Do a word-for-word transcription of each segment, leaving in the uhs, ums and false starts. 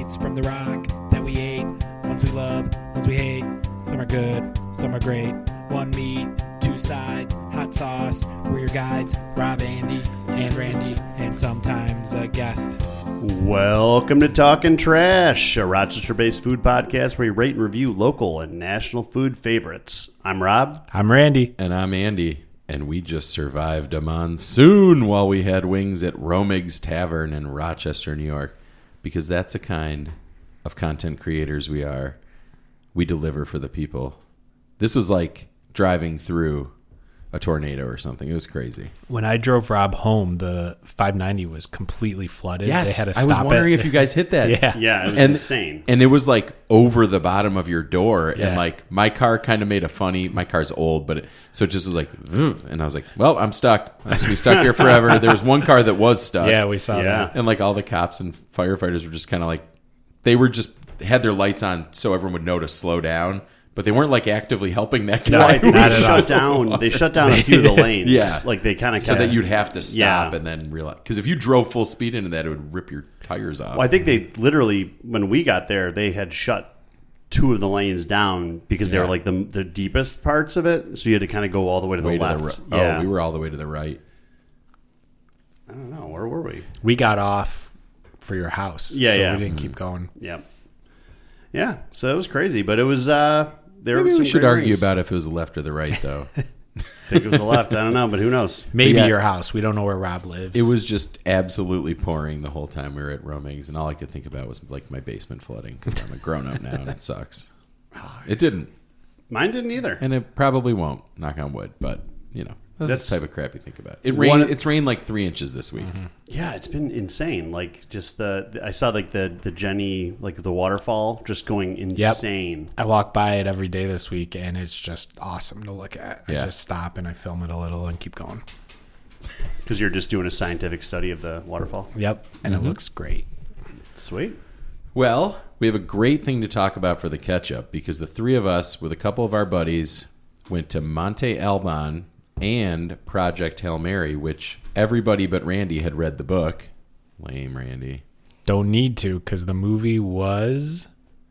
bites from the rock that we ate. Ones we love, ones we hate. Some are good, some are great. One meat, two sides, hot sauce. We're your guides, Rob, Andy, and Randy, and sometimes a guest. Welcome to Talkin' Trash, a Rochester-based food podcast where we rate and review local and national food favorites. I'm Rob. I'm Randy. And I'm Andy. And we just survived a monsoon while we had wings at Romig's Tavern in Rochester, New York. Because that's the kind of content creators we are. We deliver for the people. This was like driving through a tornado or something. It was crazy. When I drove Rob home, the five ninety was completely flooded. Yes, they had to I stop was wondering it. if you guys hit that. Yeah. Yeah, it was and, insane. And it was like over the bottom of your door. Yeah. And like my car kind of made a funny, my car's old, but it, so it just was like, and I was like, well, I'm stuck. I'm just going to be stuck here forever. There was one car that was stuck. Yeah, we saw Yeah. that. And like all the cops and firefighters were just kind of like, they were just had their lights on so everyone would know to slow down. But they weren't like actively helping that guy. No, I think Not they at shut down. They shut down a few of the lanes. Yeah. like they kind of so that you'd have to stop Yeah. and then realize. Because if you drove full speed into that, it would rip your tires off. Well, I think they literally, when we got there, they had shut two of the lanes down because they Yeah. were like the the deepest parts of it. So you had to kind of go all the way to the Way to left. the ri- yeah. Oh, we were all the way to the right. I don't know. Where were we? We got off for your house. Yeah, so yeah. we didn't keep going. Yeah. Yeah. So it was crazy, but it was. uh There Maybe was we some should great argue rings. about if it was the left or the right, though. I think it was the left. I don't know, but who knows? Maybe Yeah. your house. We don't know where Rob lives. It was just absolutely pouring the whole time we were at Romig's, and all I could think about was like my basement flooding because I'm a grown up now and it sucks. It didn't, Mine didn't either. and it probably won't. Knock on wood, but you know that's, That's- the type of crap you think about. It One- rained. It's rained like three inches this week. Yeah, it's been insane. Like just the I saw like the the Jenny like the waterfall just going insane. I walk by it every day this week, and it's just awesome to look at. Yeah. I just stop and I film it a little and keep going. Because you're just doing a scientific study of the waterfall. Yep, and it looks great. Sweet. Well, we have a great thing to talk about for the catch-up because the three of us, with a couple of our buddies, went to Monte Alban and Project Hail Mary, which everybody but Randy had read the book. Lame, Randy. Don't need to because the movie was.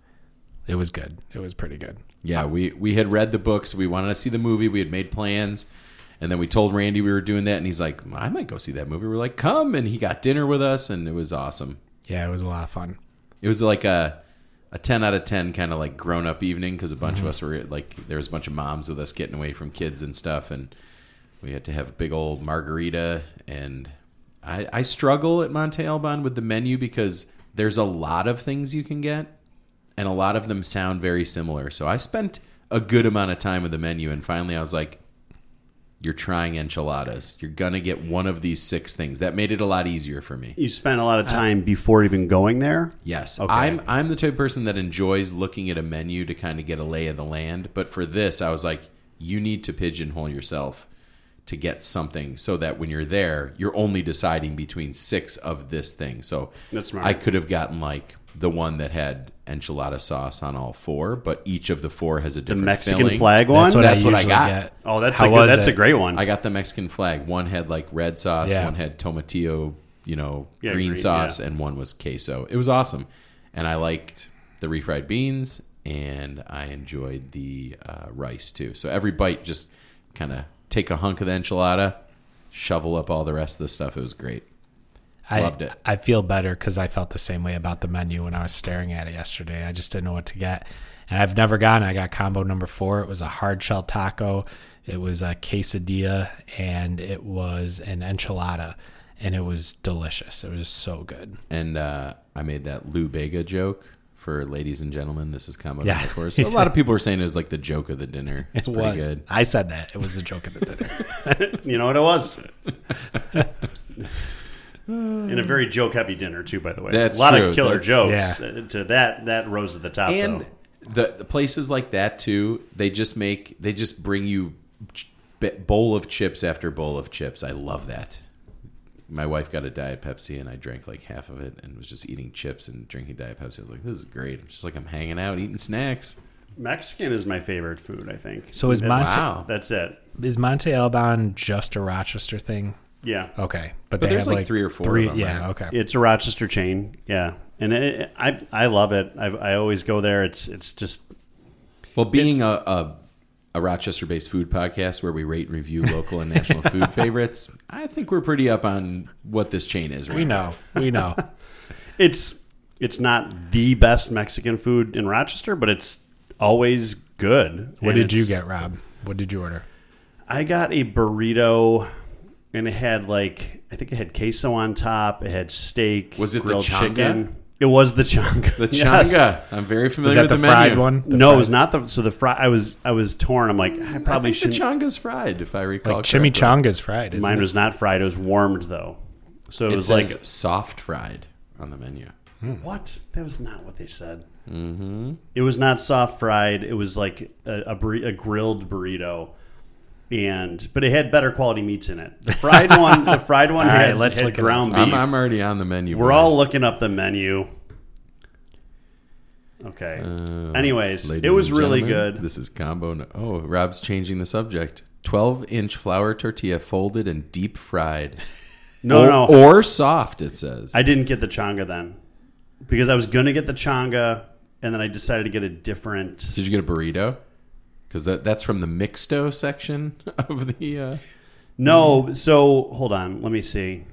It was good. It was pretty good. Yeah, we, we had read the books. We wanted to see the movie. We had made plans. And then we told Randy we were doing that. And he's like, I might go see that movie. We're like, come. And he got dinner with us. And it was awesome. Yeah, it was a lot of fun. It was like a a ten out of ten kind of like grown up evening because a bunch of us were like, there was a bunch of moms with us getting away from kids and stuff. And we had to have a big old margarita. And I, I struggle at Monte Alban with the menu because there's a lot of things you can get. And a lot of them sound very similar. So I spent a good amount of time with the menu. And finally I was like, you're trying enchiladas. You're going to get one of these six things. That made it a lot easier for me. You spent a lot of time before even going there. Yes. Okay. I'm I'm the type of person that enjoys looking at a menu to kind of get a lay of the land. But for this, I was like, you need to pigeonhole yourself to get something so that when you're there, you're only deciding between six of this thing. So That's smart. I could have gotten like the one that had enchilada sauce on all four, but each of the four has a The different Mexican filling. flag one. That's what, That's I, what I usually got. get. Oh, that's How a good, was that's it? a great one. I got the Mexican flag. One had like red sauce, Yeah. one had tomatillo, you know, Yeah, green, green, sauce, yeah. and one was queso. It was awesome. And I liked the refried beans, and I enjoyed the uh, rice too. So every bite, just kind of take a hunk of the enchilada, shovel up all the rest of the stuff. It was great. I, Loved it. I feel better because I felt the same way about the menu when I was staring at it yesterday. I just didn't know what to get. And I've never gotten it. I got combo number four. It was a hard shell taco. It was a quesadilla. And it was an enchilada. And it was delicious. It was so good. And uh, I made that Lou Bega joke for ladies and gentlemen. This is combo Yeah. number four. So a lot of people were saying it was like the joke of the dinner. It's It pretty was. good. I said that. It was a joke of the dinner. You know what it was? And a very joke-heavy dinner too, by the way. That's a lot true. of killer That's- jokes. Yeah. Uh, To that, that rose to the top. And though. the, the places like that too, they just make they just bring you ch- bowl of chips after bowl of chips. I love that. My wife got a Diet Pepsi and I drank like half of it and was just eating chips and drinking Diet Pepsi. I was like, this is great. I'm just like I'm hanging out eating snacks. Mexican is my favorite food, I think. So is that's, Monte- Wow. That's it. Is Monte Alban just a Rochester thing? Yeah. Okay. But, But they there's have like three or four Three, of them, yeah, right? okay. It's a Rochester chain. Yeah. and it, I I love it. I I always go there. It's it's just Well, being It's- a, a a Rochester-based food podcast where we rate and review local and national food favorites, I think we're pretty up on what this chain is. Right We now. know. We know. it's it's not the best Mexican food in Rochester, but it's always good. What And did you it's- get, Rob? What did you order? I got a burrito, and it had like I think it had queso on top. It had steak. Was it the grilled changa? chicken. It was the changa. The Yes. changa. I'm very Was familiar that with the, the, fried menu. one? The No, fried- it was not the. So the fry. I was I was torn. I'm like I I probably think the shouldn't. changa's fried, if I recall Like correctly. chimichanga's fried. Isn't Mine it? was not fried. It was warmed though. So it, It was says like soft fried on the menu. what? That was not what they said. Mm-hmm. It was not soft fried. It was like a, a, burri- a grilled burrito, and but it had better quality meats in it. The fried one, the fried one All right, had, let's had look it ground beef. I'm, I'm already on the menu. We're boys. all looking up the menu. Okay. Uh, Anyways, ladies it was and really gentlemen, good. This is combo. No- oh, Rob's changing the subject. twelve inch flour tortilla folded and deep fried. No, or, no, Or soft, it says. I didn't get the changa then because I was gonna get the changa, and then I decided to get a different. Did you get a burrito? Because that, that's from the mixto section of the... Uh... No, so hold on, let me see.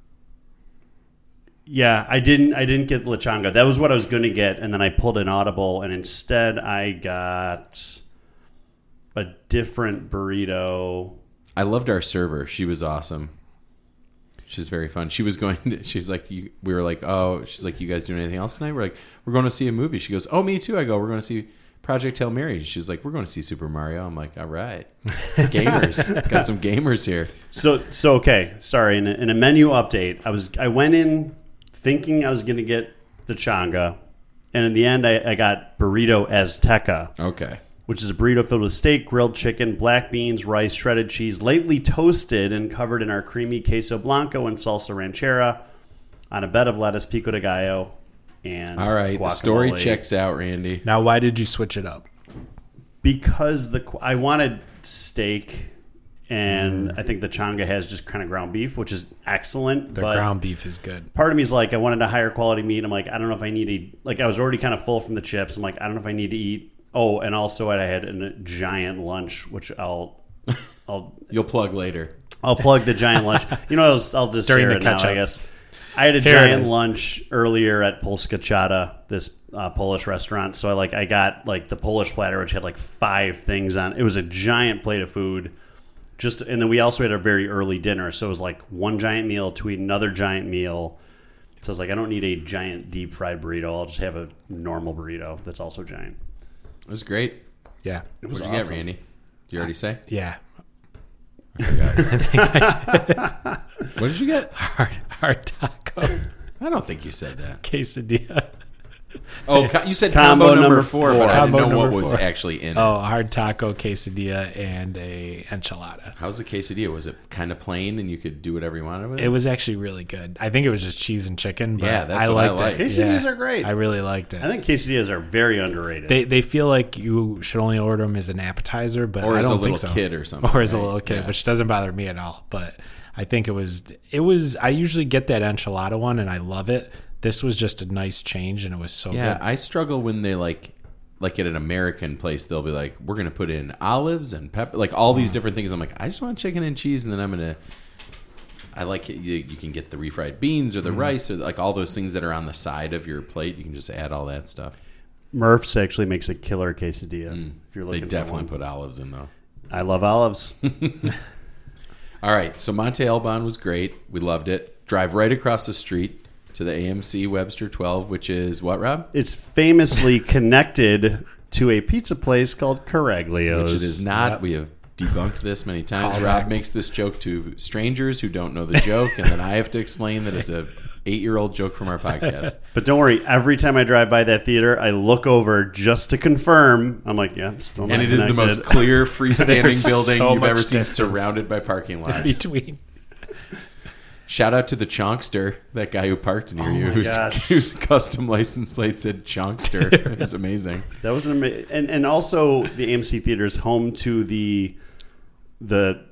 Yeah, I didn't. I didn't get lechanga. That was what I was going to get, and then I pulled an audible, and instead I got a different burrito. I loved our server. She was awesome. She's very fun. She was going to, she's like, you, we were like, oh, she's like, you guys doing anything else tonight? We're like, we're going to see a movie. She goes, oh, me too. I go, we're going to see Project Hail Mary. She was like, we're going to see Super Mario. I'm like, all right. Gamers. Got some gamers here. So, so okay. Sorry. In a, in a menu update, I was I went in thinking I was going to get the changa, and in the end, I, I got burrito azteca. Okay. Which is a burrito filled with steak, grilled chicken, black beans, rice, shredded cheese, lightly toasted and covered in our creamy queso blanco and salsa ranchera on a bed of lettuce, pico de gallo, and All right. The guacamole. story checks out, Randy. Now, why did you switch it up? Because the I wanted steak, and I think the changa has just kind of ground beef, which is excellent. The but ground beef is good. part of me is like, I wanted a higher quality meat. I'm like, I don't know if I need to, like, I was already kind of full from the chips. I'm like, I don't know if I need to eat. Oh, and also I had a giant lunch, which I'll, I'll, You'll plug later. I'll plug the giant lunch. You know, I'll, I'll just During share the it now, catch-up. I guess. I had a Here it giant is. lunch earlier at Polska Chata, this uh, Polish restaurant. So I like I got like the Polish platter, which had like five things on. It was a giant plate of food. Just and then we also had a very early dinner, so it was like one giant meal to eat another giant meal. So I was like, I don't need a giant deep fried burrito. I'll just have a normal burrito that's also giant. It was great. Yeah. It was What'd you awesome. get, Randy? Did you already say? Yeah. I forgot. What did you get? Hard, hard taco I don't think you said that. quesadilla. Oh, co- you said Combo combo, number number four, four. but I didn't Combo know what number was four. actually in it. Oh, hard taco quesadilla and a enchilada. How's the quesadilla? Was it kind of plain and you could do whatever you wanted with it? It was actually really good. I think it was just cheese and chicken. But Yeah, that's I what I liked like. it. Quesadillas Yeah, are great. I really liked it. I think quesadillas are very underrated. They they feel like you should only order them as an appetizer, but Or I as a don't little think so. kid or something, Or as a right? little kid, Yeah. which doesn't bother me at all. But I think it was it was. I usually get that enchilada one, and I love it. This was just a nice change, and it was so yeah, good. I struggle when they like, like at an American place, they'll be like, we're going to put in olives and pepper, like all these different things. I'm like, I just want chicken and cheese, and then I'm going to, I like it. You, you can get the refried beans or the Mm-hmm. rice or like all those things that are on the side of your plate. You can just add all that stuff. Murph's actually makes a killer quesadilla. If you're They looking, definitely for one. put olives in though. I love olives. All right, so Monte Elbon was great. We loved it. Drive right across the street to the A M C Webster twelve, which is what, Rob? It's famously connected to a pizza place called Caraglio's. Which it is not. We have debunked this many times. Correct. Rob makes this joke to strangers who don't know the joke, and then I have to explain that it's a eight-year-old joke from our podcast. But don't worry, every time I drive by that theater, I look over just to confirm. I'm like, yeah, I'm still not And it is the connected. most clear freestanding There's building so you've much ever seen, distance. surrounded by parking lots. Between Shout out to the Chonkster, that guy who parked near you, my whose, gosh. whose custom license plate said Chonkster. It's amazing. That was an amazing, and and also the A M C theater is home to the the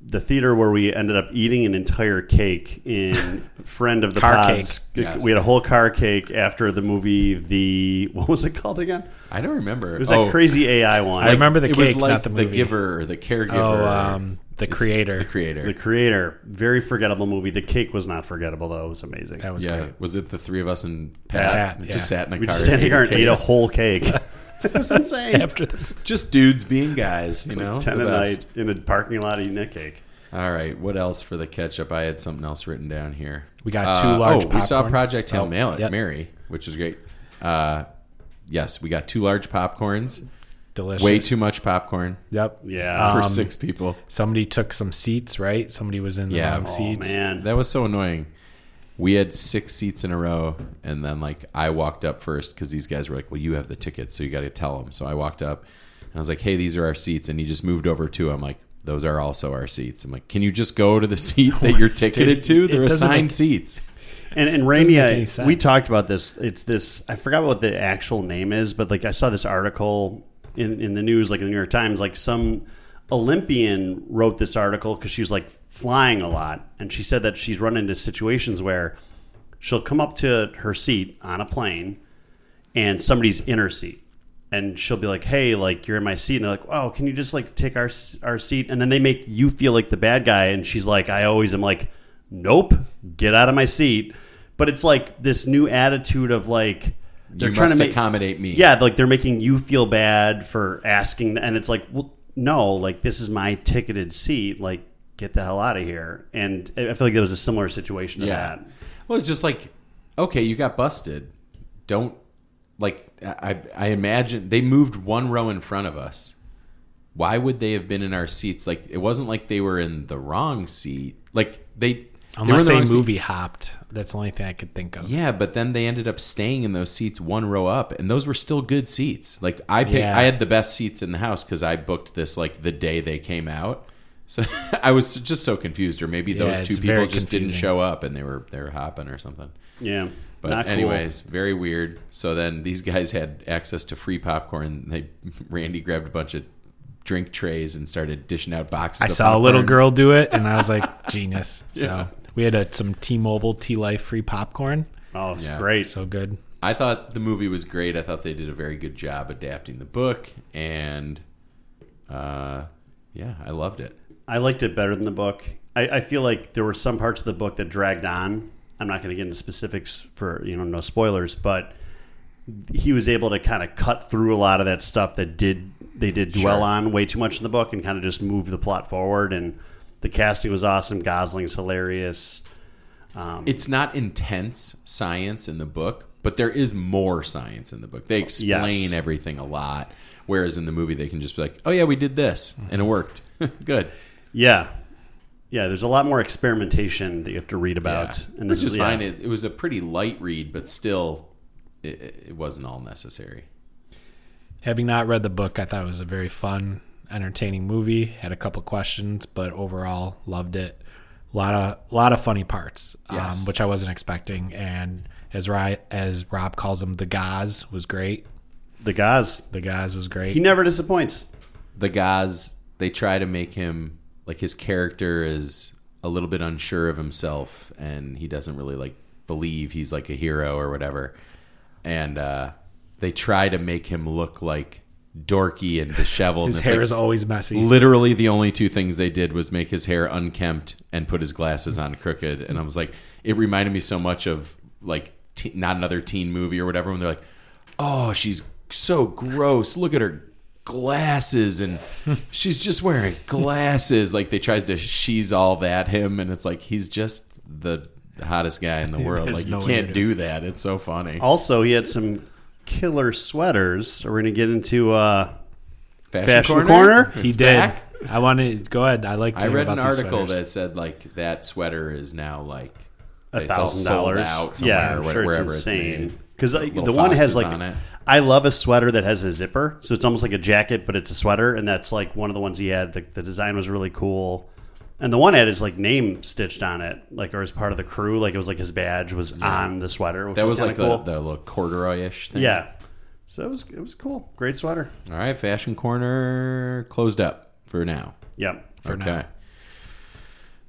the theater where we ended up eating an entire cake in friend of the Car pods. cake. Yes. We had a whole car cake after the movie. The what was it called again? I don't remember. It was that crazy A I one. I remember the it cake, was like not the movie. giver, or the caregiver. Oh, um, the It's creator. The creator. The creator. Very forgettable movie. The cake was not forgettable though. It was amazing. That was yeah. great. Was it the three of us and Pat? Pat, We yeah. just sat in a we car. just sat and here ate and ate a whole cake. It was insane. After the, Just dudes being guys, you know. Ten the at best. night in a parking lot eating a cake. All right, what else for the ketchup? I had something else written down here. We got two Uh, large Oh, we saw popcorns. Project Hail Oh, Mary, yep. Mary, which was great. Uh, yes, we got two large popcorns. delicious. Way too much popcorn Yep. Yeah. for Um, six people. Somebody took some seats, right? Somebody was in the Yeah. wrong Oh, seats. Man. That was so annoying. We had six seats in a row, and then like I walked up first because these guys were like, "Well, you have the tickets, so you got to tell them." So I walked up, and I was like, "Hey, these are our seats," and he just moved over to. I'm like, "Those are also our seats." I'm like, "Can you just go to the seat that you're ticketed to? it They're doesn't assigned make- seats." And, and make any Rainy, sense. we talked about this. It's this. I forgot what the actual name is, but like I saw this article in in the news, like in the New York Times, like some Olympian wrote this article because she was like flying a lot, and she said that she's run into situations where she'll come up to her seat on a plane, and somebody's in her seat. And she'll be like, "Hey, like you're in my seat," and they're like, "Oh, can you just like take our our seat?" And then they make you feel like the bad guy. And she's like, "I always am like, nope, get out of my seat." But it's like this new attitude of like they're You trying must to make accommodate me. yeah, like they're making you feel bad for asking, and it's like, well, no, like this is my ticketed seat. Like, get the hell out of here. And I feel like there was a similar situation to Yeah. that. Well, it's just like, okay, you got busted. Don't like. I I imagine they moved one row in front of us. Why would they have been in our seats? Like, it wasn't like they were in the wrong seat. Like they Unless they, they, were in the wrong movie seat. hopped. That's the only thing I could think of. Yeah, but then they ended up staying in those seats one row up, and those were still good seats. Like I picked, Yeah. I had the best seats in the house because I booked this like the day they came out. So I was just so confused, or maybe Yeah, those it's two people very just didn't confusing. show up and they were they were hopping or something. Yeah, But not cool. anyways, very weird. So then these guys had access to free popcorn. They Randy grabbed a bunch of drink trays and started dishing out boxes. I of saw a little popcorn. girl do it, and I was like, genius. So Yeah. we had a, some T-Mobile T-Life free popcorn. Oh, it's Yeah. great. So good. I thought the movie was great. I thought they did a very good job adapting the book, and uh, yeah, I loved it. I liked it better than the book. I, I feel like there were some parts of the book that dragged on. I'm not going to get into specifics for, you know, no spoilers, but he was able to kind of cut through a lot of that stuff that did they did dwell Sure. on way too much in the book and kind of just move the plot forward. And the casting was awesome. Gosling's hilarious. Um, It's not intense science in the book, but there is more science in the book. They explain Yes. everything a lot, whereas in the movie they can just be like, "Oh yeah, we did this and it worked." Good. yeah. Yeah, there's a lot more experimentation that you have to read about. Yeah. And Which this is yeah. fine. It, it was a pretty light read, but still, it, it wasn't all necessary. Having not read the book, I thought it was a very fun, entertaining movie. Had a couple questions, but overall loved it. A lot of a lot of funny parts, Yes. um, which I wasn't expecting. And as Ry, as Rob calls them, the Gaz was great. The Gaz. The Gaz was great. He never disappoints. The guys, they try to make him like his character is a little bit unsure of himself, and he doesn't really like believe he's like a hero or whatever. And uh, they try to make him look like dorky and disheveled. His and it's hair like, is always messy. literally the only two things they did was make his hair unkempt and put his glasses on crooked. And I was like, it reminded me so much of like te- Not Another Teen Movie or whatever, when they're like, oh, she's so gross, look at her glasses, and she's just wearing glasses. Like they tries to she's all that him, and it's like he's just the hottest guy in the world. There's Like no you way can't to do that. It's so funny. Also, he had some killer sweaters. So we're going to get into uh, Fashion, Fashion Corner? He It's did. back. I wanted go ahead. I like. I read an article that said like that sweater is now like a it's all thousand sold dollars. out somewhere, Yeah, I'm where- sure it's wherever insane. it's made. Because Little the one has foxes like, on it. I love a sweater that has a zipper, so it's almost like a jacket, but it's a sweater, and that's like one of the ones he had. The, the design was really cool, and the one had his like name stitched on it, like or as part of the crew, like it was like his badge was on the sweater. Which That was kinda like cool. the, the little corduroy-ish thing. yeah. So it was it was cool, great sweater. All right, Fashion Corner closed up for now. Yep. For okay. now.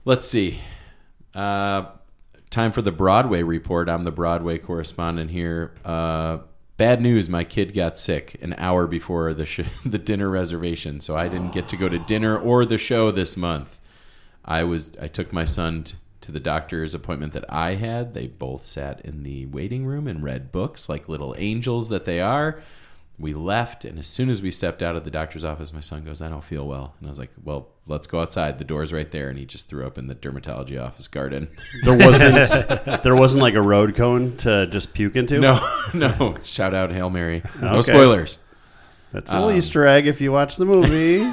Let's see. Uh, time for the Broadway report. I'm the Broadway correspondent here. Uh, bad news. My kid got sick an hour before the sh- the dinner reservation, so I didn't get to go to dinner or the show this month. I was I took my son t- to the doctor's appointment that I had. They both sat in the waiting room and read books like little angels that they are. We left, and as soon as we stepped out of the doctor's office, my son goes, I don't feel well. And I was like, well, let's go outside. The door's right there. And he just threw up in the dermatology office garden. There wasn't there wasn't like a road cone to just puke into? No, no. Shout out Hail Mary. No Okay. spoilers. That's a little um, Easter egg if you watch the movie.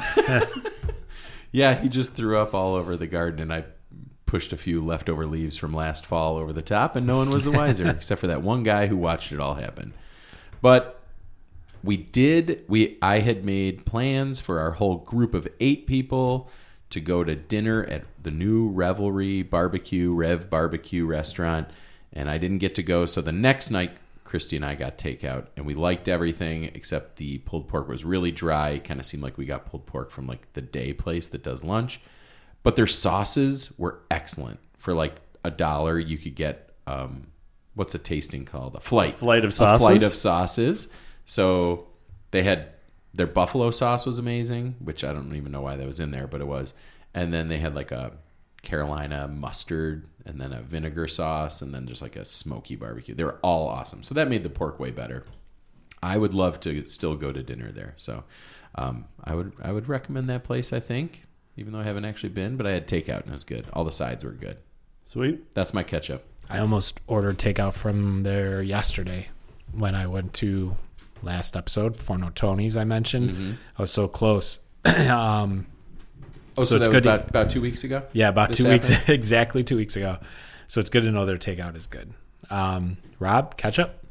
Yeah, he just threw up all over the garden, and I pushed a few leftover leaves from last fall over the top, and no one was the wiser except for that one guy who watched it all happen. But we did, we I had made plans for our whole group of eight people to go to dinner at the new Revelry Barbecue, Rev Barbecue restaurant, and I didn't get to go. So the next night, Christy and I got takeout, and we liked everything except the pulled pork was really dry. It kind of seemed like we got pulled pork from like the day place that does lunch. But their sauces were excellent. For like a dollar, you could get, um, what's a tasting called? A flight. Flight of sauces? A flight of sauces. So they had, their buffalo sauce was amazing, which I don't even know why that was in there, but it was. And then they had like a Carolina mustard and then a vinegar sauce and then just like a smoky barbecue. They were all awesome. So that made the pork way better. I would love to still go to dinner there. So um, I would I would recommend that place, I think, even though I haven't actually been, but I had takeout and it was good. All the sides were good. Sweet. That's my catch up. I almost ordered takeout from there yesterday when I went to last episode for No Tony's I mentioned. Mm-hmm. I was so close. um, oh, so, so that was about, about two weeks ago? Yeah, about this two happened? weeks, exactly two weeks ago. So it's good to know their takeout is good. Um, Rob, catch up?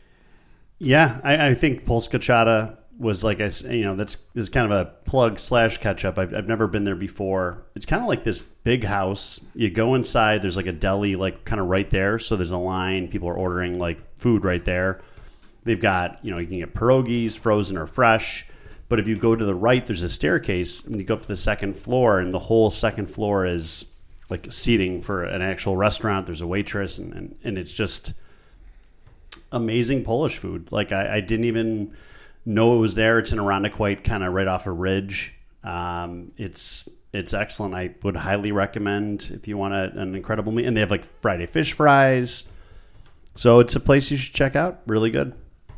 Yeah, I, I think Polska Chata was like, I, you know, that's is kind of a plug slash catch up. I've, I've never been there before. It's kind of like this big house. You go inside, there's like a deli like kind of right there. So there's a line. People are ordering like food right there. They've got, you know, you can get pierogies, frozen or fresh. But if you go to the right, there's a staircase, and you go up to the second floor, and the whole second floor is like seating for an actual restaurant. There's a waitress, and, and, and it's just amazing Polish food. Like, I, I didn't even know it was there. It's in Irondequoit, kind of right off a ridge. Um, it's it's excellent. I would highly recommend if you want a, an incredible meal. And they have, like, Friday fish fries. So it's a place you should check out. Really good.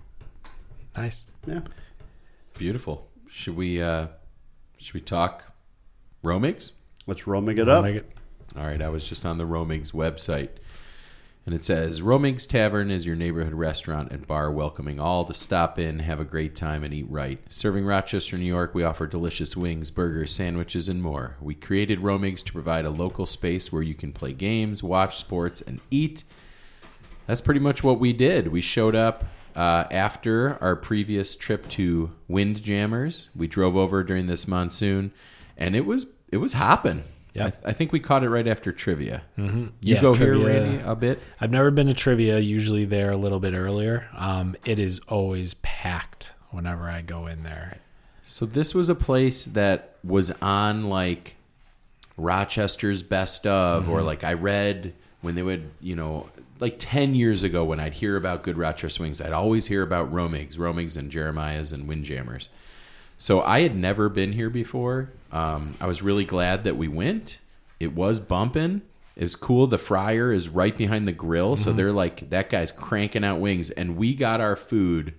Nice. Yeah. Beautiful. Should we uh, should we talk Romigs? Let's Romig it up. Romig it. All right. I was just on the Romigs website, and it says Romigs Tavern is your neighborhood restaurant and bar, welcoming all to stop in, have a great time, and eat right. Serving Rochester, New York, we offer delicious wings, burgers, sandwiches, and more. We created Romigs to provide a local space where you can play games, watch sports, and eat. That's pretty much what we did. We showed up uh, after our previous trip to Windjammers. We drove over during this monsoon, and it was it was hopping. Yep. I, th- I think we caught it right after trivia. Mm-hmm. You Yeah, go trivia. here, Randy, a bit? I've never been to trivia. Usually there a little bit earlier. Um, it is always packed whenever I go in there. So this was a place that was on like Rochester's best of, mm-hmm. or like I read when they would, you know, like ten years ago when I'd hear about good Rochester wings, I'd always hear about Romigs, Romigs and Jeremiah's and Windjammers. So I had never been here before. Um, I was really glad that we went. It was bumping. It was cool. The fryer is right behind the grill. Mm-hmm. So they're like, that guy's cranking out wings. And we got our food.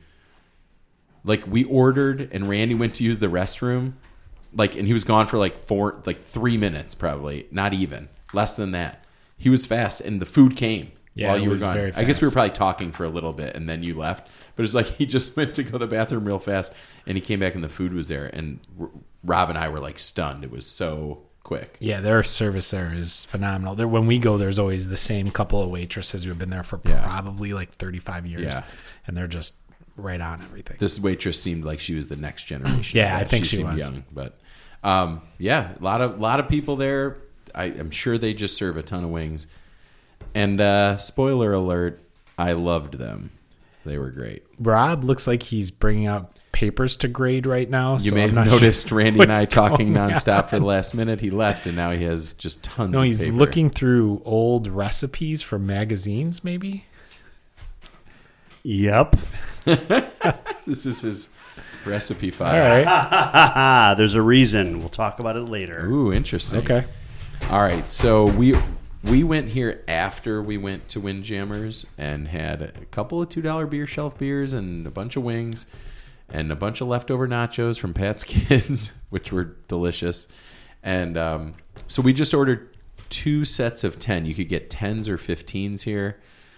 Like we ordered and Randy went to use the restroom. Like, and he was gone for like four, like three minutes probably. Not even. Less than that. He was fast and the food came Yeah, while it you were was gone. very I guess we were fast. probably talking for a little bit and then you left. But it's like he just went to go to the bathroom real fast and he came back and the food was there. And R- Rob and I were like stunned. It was so quick. Yeah, their service there is phenomenal. There, when we go, there's always the same couple of waitresses who have been there for Yeah. probably like thirty-five years. Yeah. And they're just right on everything. This waitress seemed like she was the next generation. Yeah, I think she seemed was. young. But um, yeah, a lot of lot of people there. I, I'm sure they just serve a ton of wings. And uh, spoiler alert, I loved them. They were great. Rob looks like he's bringing out papers to grade right now. You so may I'm have not noticed sure Randy and I what's talking going nonstop on. for the last minute. He left, and now he has just tons No, of he's paper. looking through old recipes from magazines, maybe. Yep. This is his recipe All file. right. There's a reason. We'll talk about it later. Ooh, interesting. Okay. All right, so we we went here after we went to Windjammers and had a couple of two dollar beer shelf beers and a bunch of wings and a bunch of leftover nachos from Pat's Kids, which were delicious. And um, so we just ordered two sets of ten. You could get tens or fifteens here,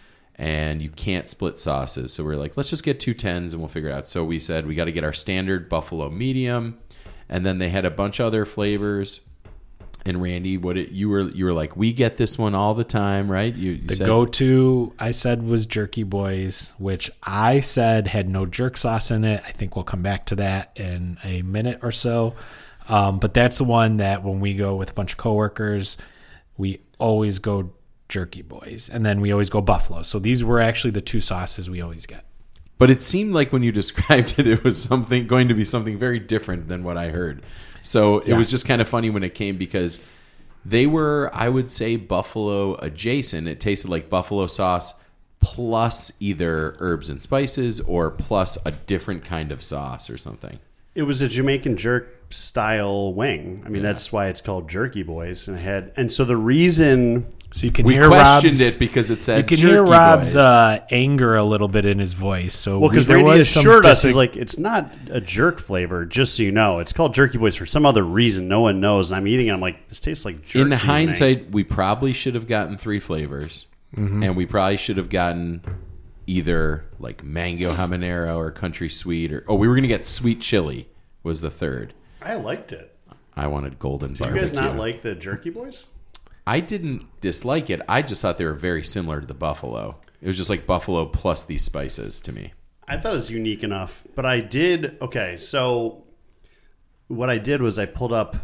and you can't split sauces. So we're like, let's just get two tens and we'll figure it out. So we said we got to get our standard buffalo medium, and then they had a bunch of other flavors. And Randy, what it, you were you were like, we get this one all the time, right? You, you The said, go-to I said was Jerky Boys, which I said had no jerk sauce in it. I think we'll come back to that in a minute or so. Um, but that's the one that when we go with a bunch of coworkers, we always go Jerky Boys, and then we always go Buffalo. So these were actually the two sauces we always get. But it seemed like when you described it, it was something going to be something very different than what I heard. So it Yeah. was just kind of funny when it came because they were, I would say, buffalo adjacent. It tasted like buffalo sauce plus either herbs and spices or plus a different kind of sauce or something. It was a Jamaican jerk style wing. I mean, Yeah. that's why it's called Jerky Boys. And I had, and so the reason So you can We hear questioned Rob's, it because it said you can Jerky hear Rob's Boys. uh, anger a little bit in his voice. So Well, because we- there Randy was some assured us, disag- he's like, it's not a jerk flavor, just so you know. It's called Jerky Boys for some other reason no one knows. And I'm eating it, I'm like, this tastes like jerk In seasoning. hindsight, we probably should have gotten three flavors, and we probably should have gotten either like mango habanero or country sweet, or oh, we were going to get sweet chili was the third. I liked it. I wanted golden Do you barbecue. guys not like the Jerky Boys? I didn't dislike it. I just thought they were very similar to the buffalo. It was just like buffalo plus these spices to me. I thought it was unique enough, but I did. Okay, so what I did was I pulled up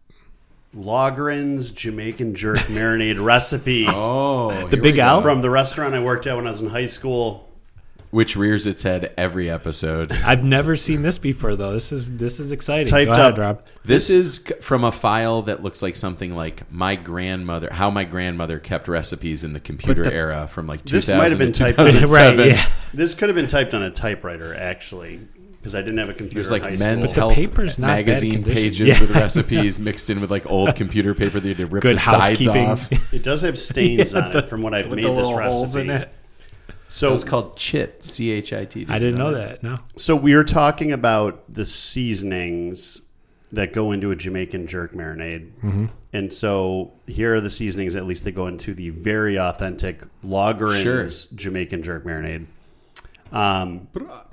Logren's Jamaican jerk marinade recipe Oh, The Big Al? from the restaurant I worked at when I was in high school. which rears its head every episode. I've never seen this before, though. This is this is exciting. Typed Go ahead, up. Rob. This is c- from a file that looks like something like my grandmother, how my grandmother kept recipes in the computer the- era from like This two thousand might have been to typed- two thousand seven. Right, yeah. This could have been typed on a typewriter, actually, because I didn't have a computer There's like in high men's school. the health paper's not bad magazine condition. pages Yeah. with recipes mixed in with like old computer paper that you had to rip Good the sides housekeeping. off. It does have stains Yeah, on the- it from when I've with made the this little holes recipe. in it. So It was called Chit, C H I T. I didn't know that. No. So we were talking about the seasonings that go into a Jamaican jerk marinade. Mm-hmm. And so here are the seasonings, at least they go into the very authentic Logren's Sure. Jamaican jerk marinade. Um,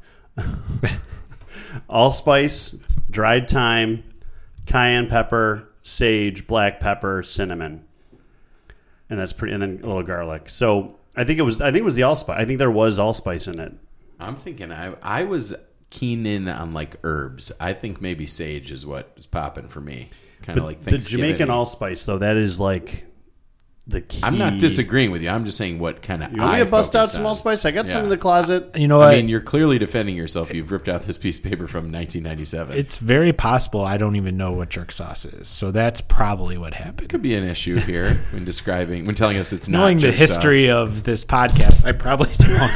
allspice, dried thyme, cayenne pepper, sage, black pepper, cinnamon. And that's pretty, and then a little garlic. So I think it was, I think it was the allspice. I think there was allspice in it. I'm thinking I I was keen in on like herbs. I think maybe sage is what is popping for me. Kind of like The Thanksgiving. Jamaican allspice, though, that is like the key. I'm not disagreeing with you. I'm just saying what kind of You want me to bust out some allspice? I got some Yeah. in the closet. You know what? I mean, you're clearly defending yourself. You've ripped out this piece of paper from nineteen ninety-seven. It's very possible I don't even know what jerk sauce is. So that's probably what happened. could be an issue here when describing, when telling us it's not Knowing the jerk history sauce. of this podcast, I probably don't.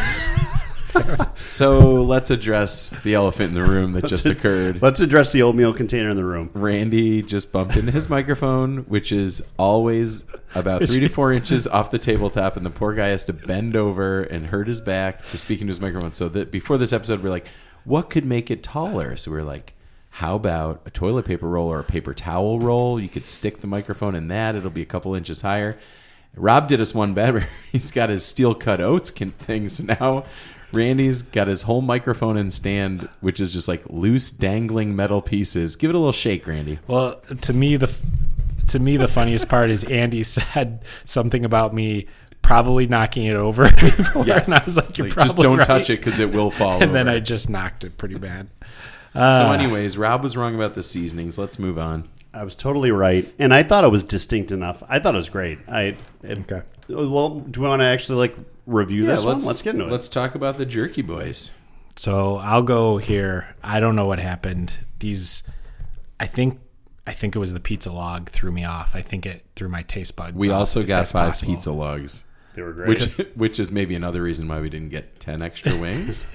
So let's address the elephant in the room that just occurred. Let's address the oatmeal container in the room. Randy just bumped into his microphone, which is always about three to four inches off the tabletop, and the poor guy has to bend over and hurt his back to speak into his microphone. So that before this episode, we're like, what could make it taller? So we're like, how about a toilet paper roll or a paper towel roll? You could stick the microphone in that. It'll be a couple inches higher. Rob did us one better. He's got his steel cut oats can- thing. So now Randy's got his whole microphone and stand, which is just like loose dangling metal pieces. Give it a little shake, Randy. Well, to me the to me the funniest part is Andy said something about me probably knocking it over before, Yes. and I was like, "You're Like, probably just don't right." touch it because it will fall And over. then I just knocked it pretty bad. so Uh, anyways, Rob was wrong about the seasonings. Let's move on. I was totally right, and I thought it was distinct enough. I thought it was great. I it, Okay. Well, do we want to actually like review this one? let's Let's get into it. Let's talk about the Jerky Boys. So I'll go here. I don't know what happened. These, I think, I think it was the pizza log threw me off. I think it threw my taste buds. We off, also if got that's five possible. pizza logs, They were great. which which is maybe another reason why we didn't get ten extra wings.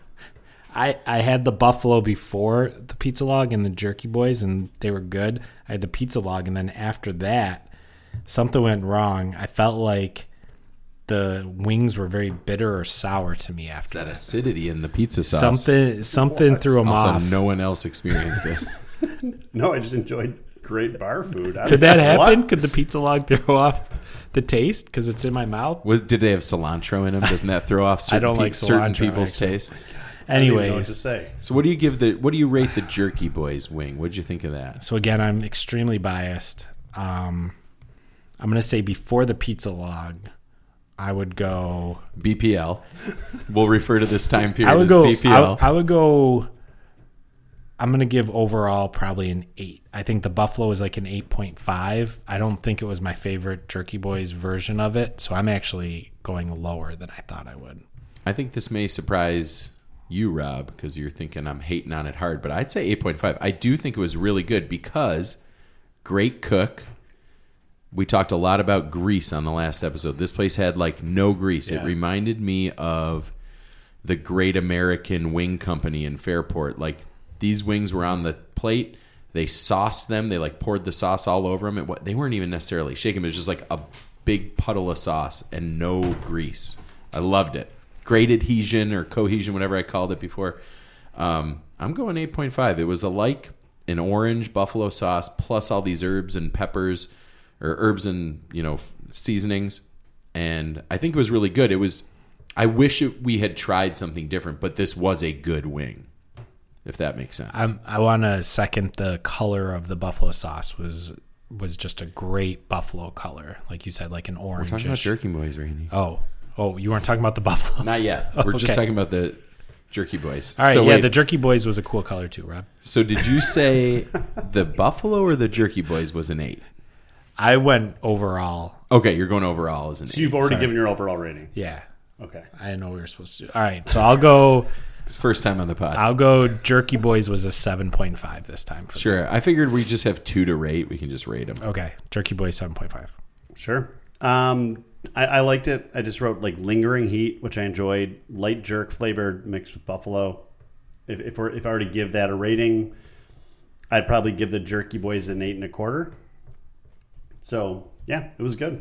I, I had the buffalo before the pizza log and the jerky boys, and they were good. I had the pizza log, and then after that, something went wrong. I felt like the wings were very bitter or sour to me after That that. acidity in the pizza sauce. Something something What? threw them Also, off. no one else experienced this. No, I just enjoyed great bar food. I Could that happen? What? Could the pizza log throw off the taste because it's in my mouth? Was, did they have cilantro in them? Doesn't that throw off certain, I don't pe- like certain cilantro, people's actually. tastes? I don't even know what to Anyways, say. So what do you give the what do you rate the Jerky Boys wing? What'd you think of that? so again, I'm extremely biased. Um, I'm going to say before the pizza log, I would go. B P L. We'll refer to this time period I would as go. B P L. I, I would go. I'm going to give overall probably an eight. I think the Buffalo is like an eight point five. I don't think it was my favorite Jerky Boys version of it, so I'm actually going lower than I thought I would. I think this may surprise you, Rob, because you're thinking I'm hating on it hard, but I'd say eight point five. I do think it was really good because great cook. We talked a lot about grease on the last episode. This place had like no grease. Yeah. It reminded me of the Great American Wing Company in Fairport. Like these wings were on the plate. They sauced them. They like poured the sauce all over them. It, they weren't even necessarily shaking. It was just like a big puddle of sauce and no grease. I loved it. Great adhesion or cohesion, whatever I called it before. Um, I'm going eight point five. It was a like an orange buffalo sauce plus all these herbs and peppers or herbs and, you know, seasonings. And I think it was really good. It was, I wish it, we had tried something different, but this was a good wing, if that makes sense. I'm, I want to second the color of the buffalo sauce was was just a great buffalo color, like you said, like an We're orange. talking about Jerky Boys, Randy. Oh, oh, you weren't talking about the buffalo. Not yet. We're just Okay. talking about the Jerky Boys. All right, so yeah, wait, the Jerky Boys was a cool color too, Rob. so did you say the Buffalo or the Jerky Boys was an eight? I went overall. Okay, you're going overall as an So eight. you've already Sorry. given your overall rating. Yeah, Okay. I didn't know we were supposed to do. All right, so I'll go. It's first time on the pod. I'll go. Jerky Boys was a seven point five this time. For Sure. I figured we just have two to rate. We can just rate them. me. Okay, Jerky Boys seven point five. Sure. Um, I, I liked it. I just wrote like lingering heat, which I enjoyed. Light jerk flavored mixed with buffalo. If if, we're, if I were to give that a rating, I'd probably give the Jerky Boys an eight and a quarter. So yeah, it was good.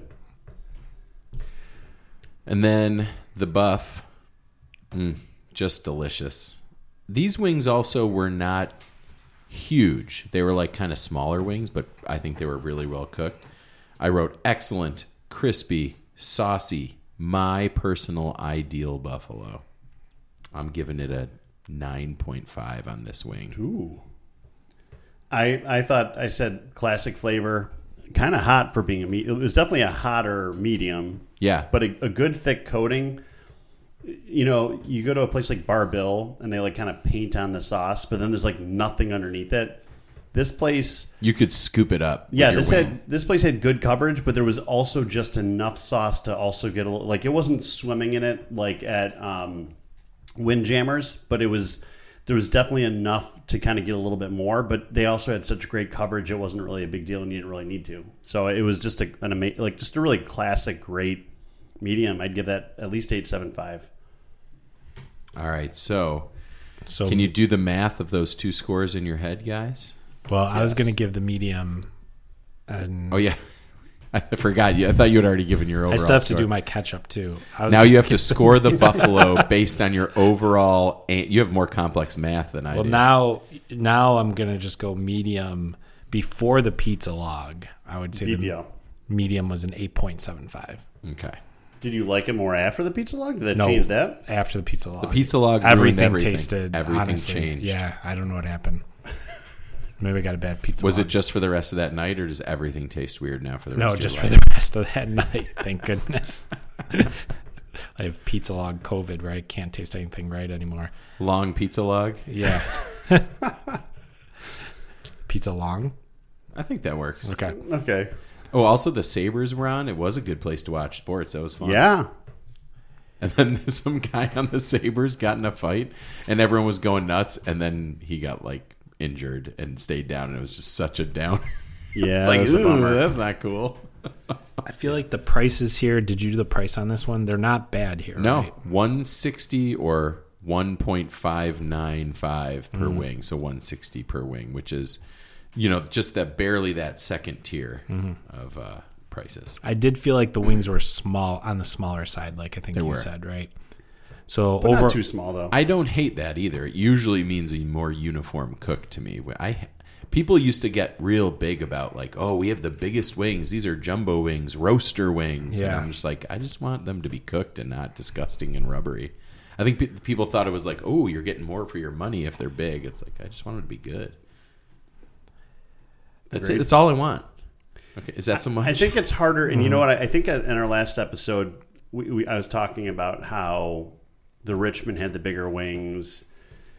And then the buff, mm, just delicious. These wings also were not huge. They were like kind of smaller wings, but I think they were really well cooked. I wrote excellent, crispy, saucy, my personal ideal buffalo. I'm giving it a nine point five on this wing. Ooh. I I thought I said classic flavor, kind of hot for being a meat. It was definitely a hotter medium. Yeah. But a, a good thick coating. You know, you go to a place like Bar Bill and they like kind of paint on the sauce, but then there's like nothing underneath it. This place, You could scoop it up. with yeah, your this wing. had this place had good coverage, but there was also just enough sauce to also get a little, like it wasn't swimming in it like at um, Windjammers, but it was there was definitely enough to kind of get a little bit more. But they also had such great coverage; it wasn't really a big deal, and you didn't really need to. So it was just a, an amazing, like just a really classic, great medium. I'd give that at least eight seven five. All right. So, So can you do the math of those two scores in your head, guys? Well, I was Yes. going to give the medium. And Oh, yeah. I forgot you. I thought you had already given your overall I still have to score. do my catch up too. I was Now gonna you have give- to score the Buffalo based on your overall. You have more complex math than I Well, do. now now I'm gonna just go medium before the pizza log. I would say B B the L. medium was an eight point seven five. Okay. Did you like it more after the pizza log? Did that No. change that? After the pizza log, The pizza log ruined everything, everything. tasted. Everything honestly, changed. Yeah, I don't know what happened. Maybe I got a bad pizza. Was log. it just for the rest of that night, or does everything taste weird now for the rest No, of just your for life? the rest of that night. Thank goodness. I have pizza log COVID, where I can't taste anything right anymore. Long pizza log? Yeah. Pizza long. I think that works. Okay. Okay. Oh, also the Sabres were on. It was a good place to watch sports. That was fun. Yeah. And then some guy on the Sabres got in a fight, and everyone was going nuts. And then he got like injured and stayed down, and it was just such a downer. Yeah, It's like, that's a ooh, bummer. that's not cool. I feel like the prices here. Did you do the price on this one? They're not bad here. No, right? one sixty or one point five nine five per Mm-hmm. wing, so one sixty per wing, which is, you know, just that barely that second tier Mm-hmm. of uh, prices. I did feel like the wings were small on the smaller side, like I think They you were. said, right? So But over not too small though. I don't hate that either. It usually means a more uniform cook to me. I people used to get real big about like, oh, we have the biggest wings. These are jumbo wings, roaster wings. Yeah. And I'm just like, I just want them to be cooked and not disgusting and rubbery. I think pe- people thought it was like, oh, you're getting more for your money if they're big. It's like, I just want them to be good. That's Agreed. it. That's all I want. Okay, is that so much? I think it's harder, and you know what? I, I think in our last episode, we, we, I was talking about how the Richmond had the bigger wings,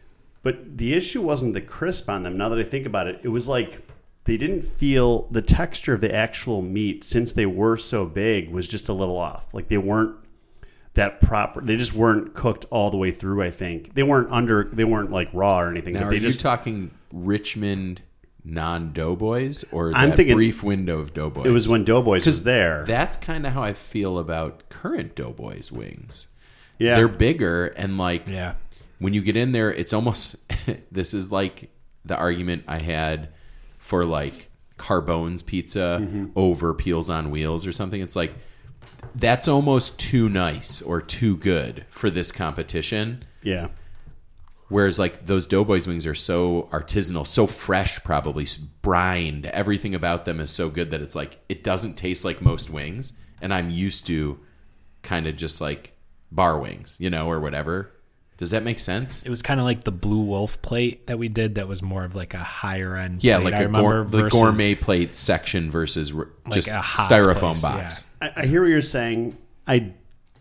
but the issue wasn't the crisp on them. Now that I think about it, it was like they didn't feel the texture of the actual meat, since they were so big, was just a little off. Like they weren't that proper. They just weren't cooked all the way through. I think they weren't under. They weren't like raw or anything. Now, but are they you just talking Richmond non-Doughboys or I'm that thinking- brief window of Doughboys? it was when Doughboys was there. That's kind of how I feel about current Doughboys wings. yeah, They're bigger and like yeah, when you get in there, it's almost this is like the argument I had for like Carbone's pizza Mm-hmm. over Peels on Wheels or something. It's like that's almost too nice or too good for this competition. yeah. Whereas like those Doughboys wings are so artisanal, so fresh, probably brined. Everything about them is so good that it's like it doesn't taste like most wings. And I'm used to kind of just like bar wings, you know, or whatever. Does that make sense? it was kind of like the Blue Wolf plate that we did. That was more of like a higher end. Yeah, plate, like I a remember, gour- the versus gourmet plate section versus r- like just a Haas styrofoam place, box. yeah. I, I hear what you're saying. I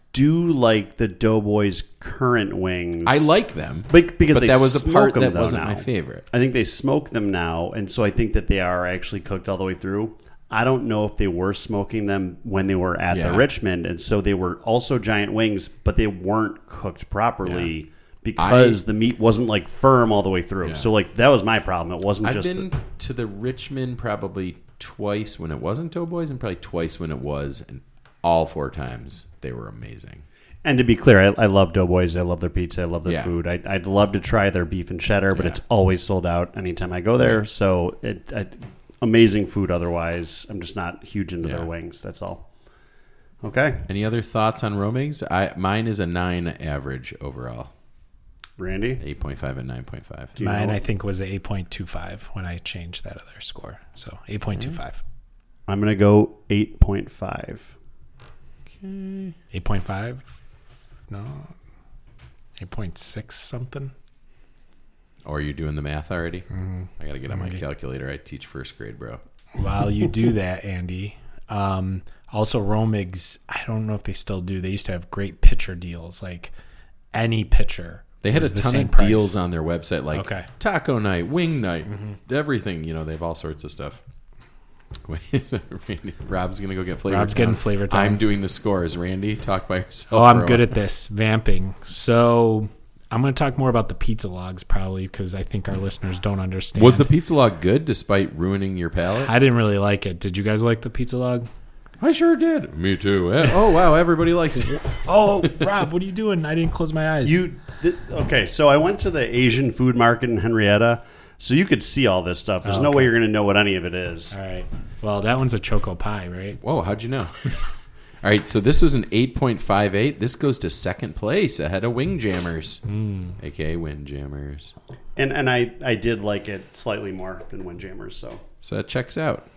do like the Doughboys current wings. I like them, Bec- because but they that was a smoke part them, that though, wasn't now. my favorite. I think they smoke them now, and so I think that they are actually cooked all the way through. I don't know if they were smoking them when they were at Yeah. the Richmond, and so they were also giant wings, but they weren't cooked properly Yeah. because I- the meat wasn't like firm all the way through. Yeah. So like that was my problem. It wasn't I've just been the, to the Richmond probably twice when it wasn't Doughboys and probably twice when it was, and all four times they were amazing. and to be clear, I, I love Doughboys. I love their pizza. I love their Yeah. food. I, I'd love to try their beef and cheddar, but Yeah. it's always sold out anytime I go there. So it, I, amazing food. Otherwise, I'm just not huge into Yeah. their wings. That's all. Okay, Any other thoughts on Romig's? I mine is a nine average overall, Randy. eight point five and nine point five. Do you Mine, know? I think, was a eight point two five when I changed that other score. So eight point two five. I'm gonna go eight point five. Okay. eight point five? No. eight point six something? Or are you doing the math already? Mm-hmm. I got to get on my calculator. I teach first grade, bro. While you do that, Andy, um, also Romig's, I don't know if they still do. They used to have great pitcher deals, like any pitcher. They had a was the ton same of price. deals on their website, like Okay. taco night, wing night, everything. You know, they have all sorts of stuff. Wait, Randy, Rob's gonna go get flavor. Rob's Town. getting Flavor Town. I'm doing the scores. Randy, talk by yourself. Oh, I'm for a good while. at this, vamping. So I'm going to talk more about the pizza logs probably because I think our listeners don't understand. Was the pizza log good despite ruining your palate? I didn't really like it. Did you guys like the pizza log? I sure did. Me too. Eh, Oh wow, everybody likes it. Oh, Rob, what are you doing? I didn't close my eyes. You th- okay? So I went to the Asian food market in Henrietta, so you could see all this stuff. There's Oh, no okay. way you're gonna know what any of it is. All right. Well, that one's a choco pie, right? Whoa, how'd you know? All right, so this was an eight point five eight. This goes to second place ahead of Wing Jammers, a k a. Windjammers. And and I I did like it slightly more than Windjammers. So So that checks out.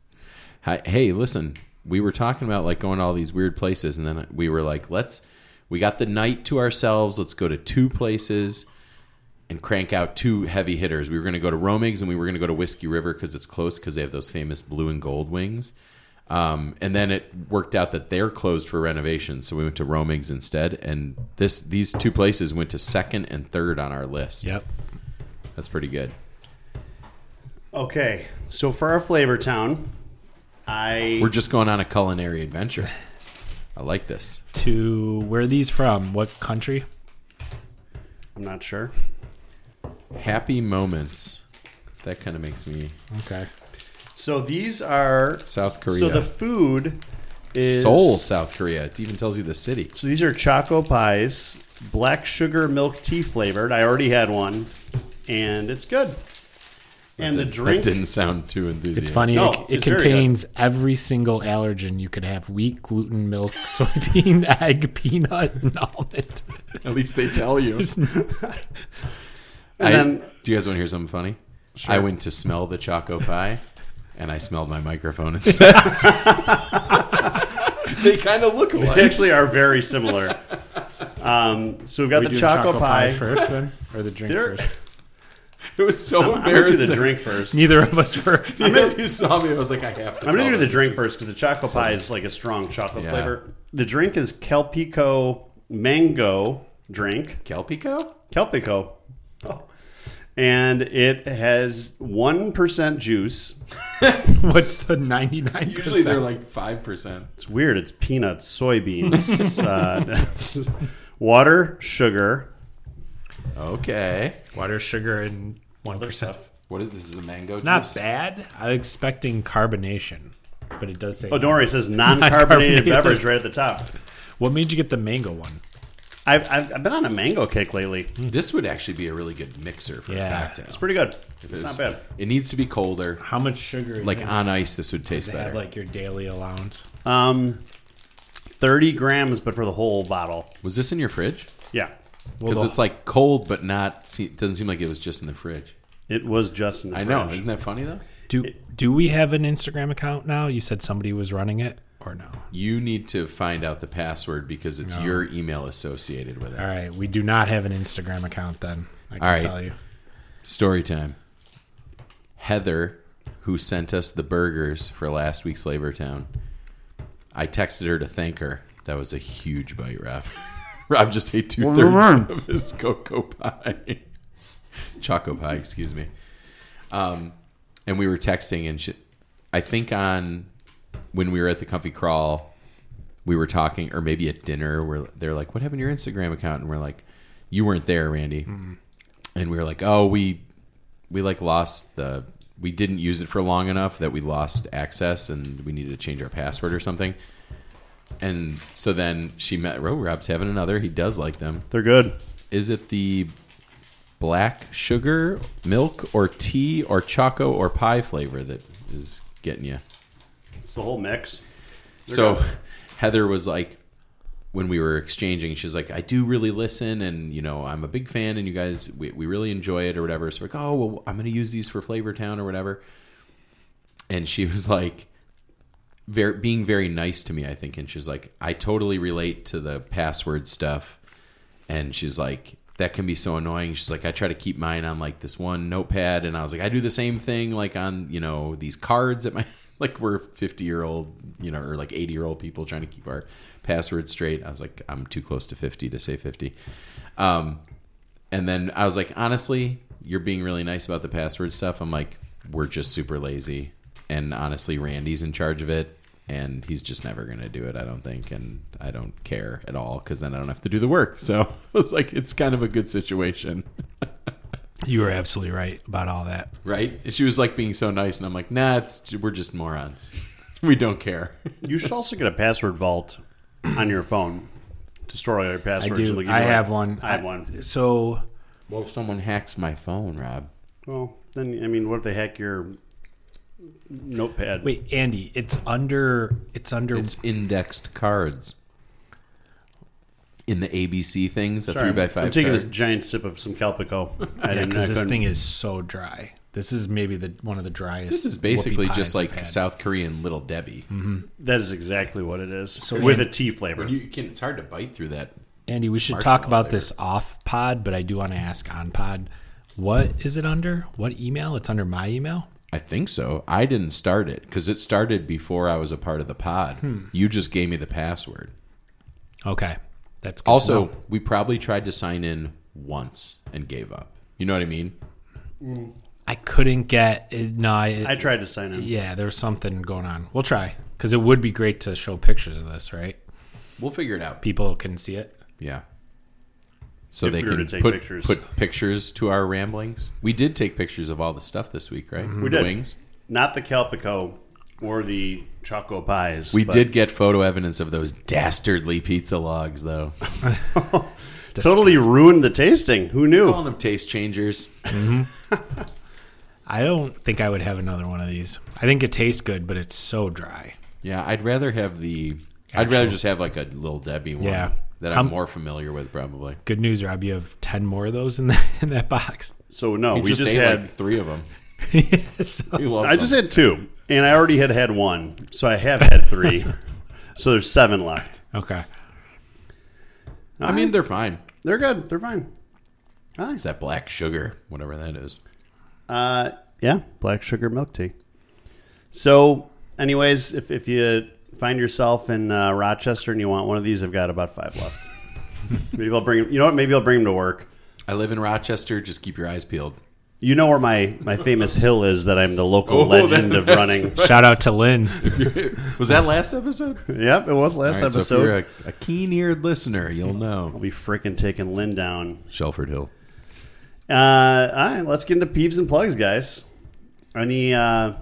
Hi, hey, listen, we were talking about like going to all these weird places, and then we were like, let's, we got the night to ourselves. Let's go to two places and crank out two heavy hitters. We were going to go to Romig's and we were going to go to Whiskey River because it's close because they have those famous blue and gold wings. Um, and then it worked out that they're closed for renovations, so we went to Romig's instead. And this these two places went to second and third on our list. Yep. That's pretty good. okay, so for our Flavor Town, I We're just going on a culinary adventure. I like this. To where are these from? What country? I'm not sure. Happy Moments. That kind of makes me... Okay. So these are South Korea. So the food is Seoul, South Korea. It even tells you the city. So these are Choco Pies, black sugar milk tea flavored. I already had one, and it's good. And That the did- drink That didn't sound too enthusiastic. It's funny. No, it it it's very contains every single allergen you could have: wheat, gluten, milk, soybean, egg, peanut, and almond. At least they tell you. And I, then do you guys want to hear something funny? Sure. I went to smell the Choco Pie, and I smelled my microphone instead. They kind of look they alike. actually are very similar. Um, so we've got We the doing Choco, Pie. first, then, or the drink They're- first? It was so I'm, I'm gonna do embarrassing. the drink first. Neither of us were. Neither of you saw me. I was like, I have to. I'm gonna tell do the them drink this. first because the Choco Pie is like a strong chocolate Yeah. flavor. The drink is Kelpico mango drink. Kelpico? Kelpico. Oh. And it has one percent juice. What's the ninety-nine? Usually they're like five percent. It's weird. It's peanuts, soybeans, uh, water, sugar. Okay. water, sugar, and one Other percent. stuff. What is this? Is a mango? It's not juice? bad. I was expecting carbonation, but it does say. Oh, don't worry. It says non-carbonated Non-carbonated. beverage right at the top. What made you get the mango one? I've, I've, I've been on a mango kick lately. This would actually be a really good mixer for Yeah. a cocktail. It's pretty good. It's It not is- bad. It needs to be colder. How much sugar? Is Like in it? on ice, this would taste Does it have better. like your daily allowance? Um, thirty grams, but for the whole bottle. Was this in your fridge? Yeah. Because the- it's like cold, but not. See, it doesn't seem like it was just in the fridge. It was just in the I fridge. know. Isn't that funny though? Do do we have an Instagram account now? You said somebody was running it, or no? You need to find out the password because it's No. your email associated with it. All right, we do not have an Instagram account. Then I can All right. tell you. Story time. Heather, who sent us the burgers for last week's Flavor Town, I texted her to thank her. That was a huge bite, Rob. Rob just ate two thirds of his cocoa pie. Choco pie, excuse me. Um, and we were texting, and she, I think on when we were at the Comfy Crawl, we were talking, or maybe at dinner, where they're like, "What happened to your Instagram account?" And we're like, "You weren't there, Randy." Mm-hmm. And we were like, "Oh, we we like lost the we didn't use it for long enough that we lost access, and we needed to change our password or something." And so then she met. Oh, Rob's having another. He does like them. They're good. Is it the black sugar, milk, or tea, or choco, or pie flavor that is getting you? It's the whole mix. They're So good. Heather was like, when we were exchanging, she's like, I do really listen, and you know, I'm a big fan, and you guys, we, we really enjoy it or whatever. So we're like, oh, well, I'm going to use these for Flavor Town or whatever. And she was like, very, being very nice to me, I think. And she's like, I totally relate to the password stuff. And she's like, that can be so annoying. She's like, I try to keep mine on like this one notepad. And I was like, I do the same thing like on, you know, these cards at my, like we're fifty year old, you know, or like eighty year old people trying to keep our password straight. I was like, I'm too close to fifty to say fifty. Um, and then I was like, honestly, you're being really nice about the password stuff. I'm like, we're just super lazy. And honestly, Randy's in charge of it, and he's just never going to do it, I don't think. And I don't care at all because then I don't have to do the work. So I was like, it's kind of a good situation. You were absolutely right about all that. Right? And she was like being so nice, and I'm like, nah, it's, we're just morons. We don't care. You should also get a password vault on your phone to store all your I passwords. do. Like you I do have it. one. I have one. So Well, if someone hacks my phone, Rob. Well, then I mean, what if they hack your notepad? wait, Andy, it's under. It's under. It's indexed cards. In the A B C things, a Sorry, three by five I'm taking card. this giant sip of some Calpico. I yeah, didn't. because I this couldn't- thing is so dry. This is maybe the one of the driest. This is basically whoopie just pies I've like had. South Korean Little Debbie. That is exactly what it is. So with Andy- a tea flavor. When you can, it's hard to bite through that. Andy, we should Marshmallow talk about flavor. this off pod, but I do want to ask on pod. What is it under? What email? It's under my email. I think so. I didn't start it because it started before I was a part of the pod. Hmm. You just gave me the password. Okay, that's good to Also, know. we probably tried to sign in once and gave up. You know what I mean? I couldn't get it, no. I, I tried to sign in. yeah, there was something going on. We'll try because it would be great to show pictures of this, right? We'll figure it out. People can see it. Yeah. So If they we were can to take put pictures. put pictures to our ramblings. We did take pictures of all the stuff this week, right? We The did. wings. Not the Calpico or the Choco Pies. We but did get photo evidence of those dastardly pizza logs, though. totally ruined the tasting. Who knew? Calling them taste changers. I don't think I would have another one of these. I think it tastes good, but it's so dry. Yeah, I'd rather have the. I'd Actual. rather just have like a Little Debbie one Yeah. that I'm Um, more familiar with, probably. Good news, Rob. You have ten more of those in that in that box. So no, We we just, just, ate had. like three of them. so, We love I just them. had two, and I already had had one, so I have had three. So there's seven left. okay. I mean, they're fine. They're good. They're fine. It's that black sugar, whatever that is. Uh, yeah, black sugar milk tea. So, anyways, if if you find yourself in uh, Rochester and you want one of these, I've got about five left. Maybe I'll bring. You know what? Maybe I'll bring them to work. I live in Rochester. Just keep your eyes peeled. You know where my, my famous hill is that I'm the local Oh, legend that- of that's running. right. Shout out to Lynn. Was that last episode? Yep, it was last All right, so episode. if you're a, a keen-eared listener, you'll know. I'll be freaking taking Lynn down. Shelford Hill. Uh, all right, let's get into peeves and plugs, guys. Any, uh,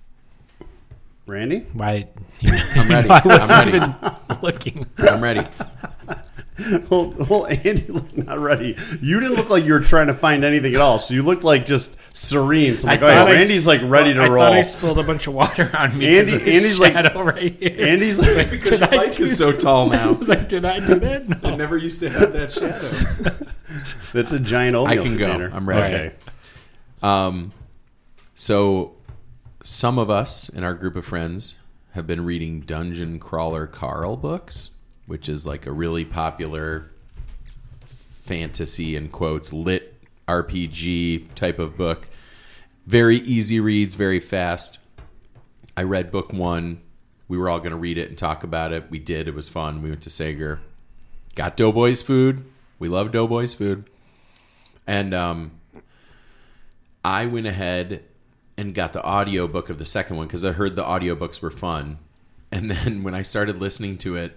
Randy? Why? I'm ready. I was I'm ready. even looking. I'm ready. Well, well, Andy looked not ready. You didn't look like you were trying to find anything at all, so you looked like just serene. So I'm like, oh, yeah, thought I Randy's like ready to I roll. thought I spilled a bunch of water on me. Andy- 'cause of the Andy's like- shadow right here. Andy's like, Did I Mike do is so tall now. I was like, did I do that? No. I never used to have that shadow. that's a giant oatmeal I can go. container. I'm ready. Okay. Um, so some of us in our group of friends have been reading Dungeon Crawler Carl books, which is like a really popular fantasy in quotes lit R P G type of book. Very easy reads, very fast. I read book one. We were all going to read it and talk about it. We did. It was fun. We went to Sager. Got Doughboys food. We love Doughboys food. And um, I went ahead and got the audiobook of the second one because I heard the audiobooks were fun. And then when I started listening to it,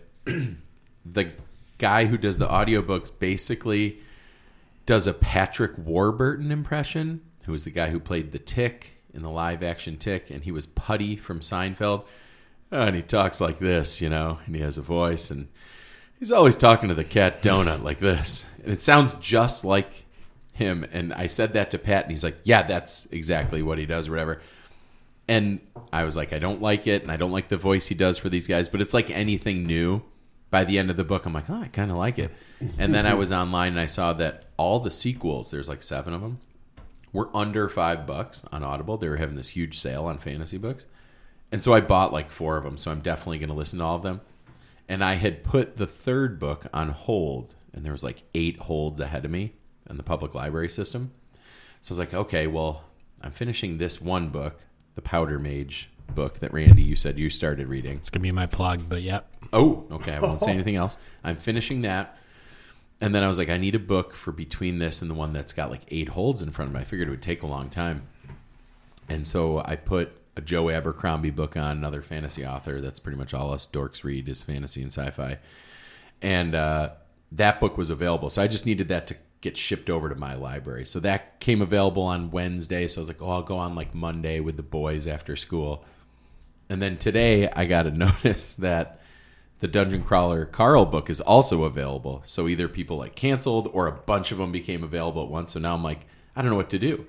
the guy who does the audiobooks basically does a Patrick Warburton impression, who was the guy who played the Tick in the live action Tick, and he was Putty from Seinfeld. And he talks like this, you know, and he has a voice, and he's always talking to the cat Donut like this. And it sounds just like him. And I said that to Pat, and he's like, yeah, that's exactly what he does, or whatever. And I was like, I don't like it, and I don't like the voice he does for these guys, but it's like anything new. By the end of the book, I'm like, oh, I kind of like it. And then I was online and I saw that all the sequels, there's like seven of them, were under five bucks on Audible. They were having this huge sale on fantasy books. And so I bought like four of them, so I'm definitely going to listen to all of them. And I had put the third book on hold, and there was like eight holds ahead of me in the public library system. So I was like, okay, well, I'm finishing this one book, the Powder Mage book that Randy, you said you started reading. It's gonna be my plug, but yep. Oh, okay. I won't say anything else. I'm finishing that. And then I was like, I need a book for between this and the one that's got like eight holds in front of me. I figured it would take a long time. And so I put a Joe Abercrombie book on, another fantasy author. That's pretty much all us dorks read is fantasy and sci-fi. And uh, that book was available. So I just needed that to get shipped over to my library. So that came available on Wednesday. So I was like, oh, I'll go on like Monday with the boys after school. And then today I got a notice that the Dungeon Crawler Carl book is also available. So either people like canceled or a bunch of them became available at once. So now I'm like, I don't know what to do.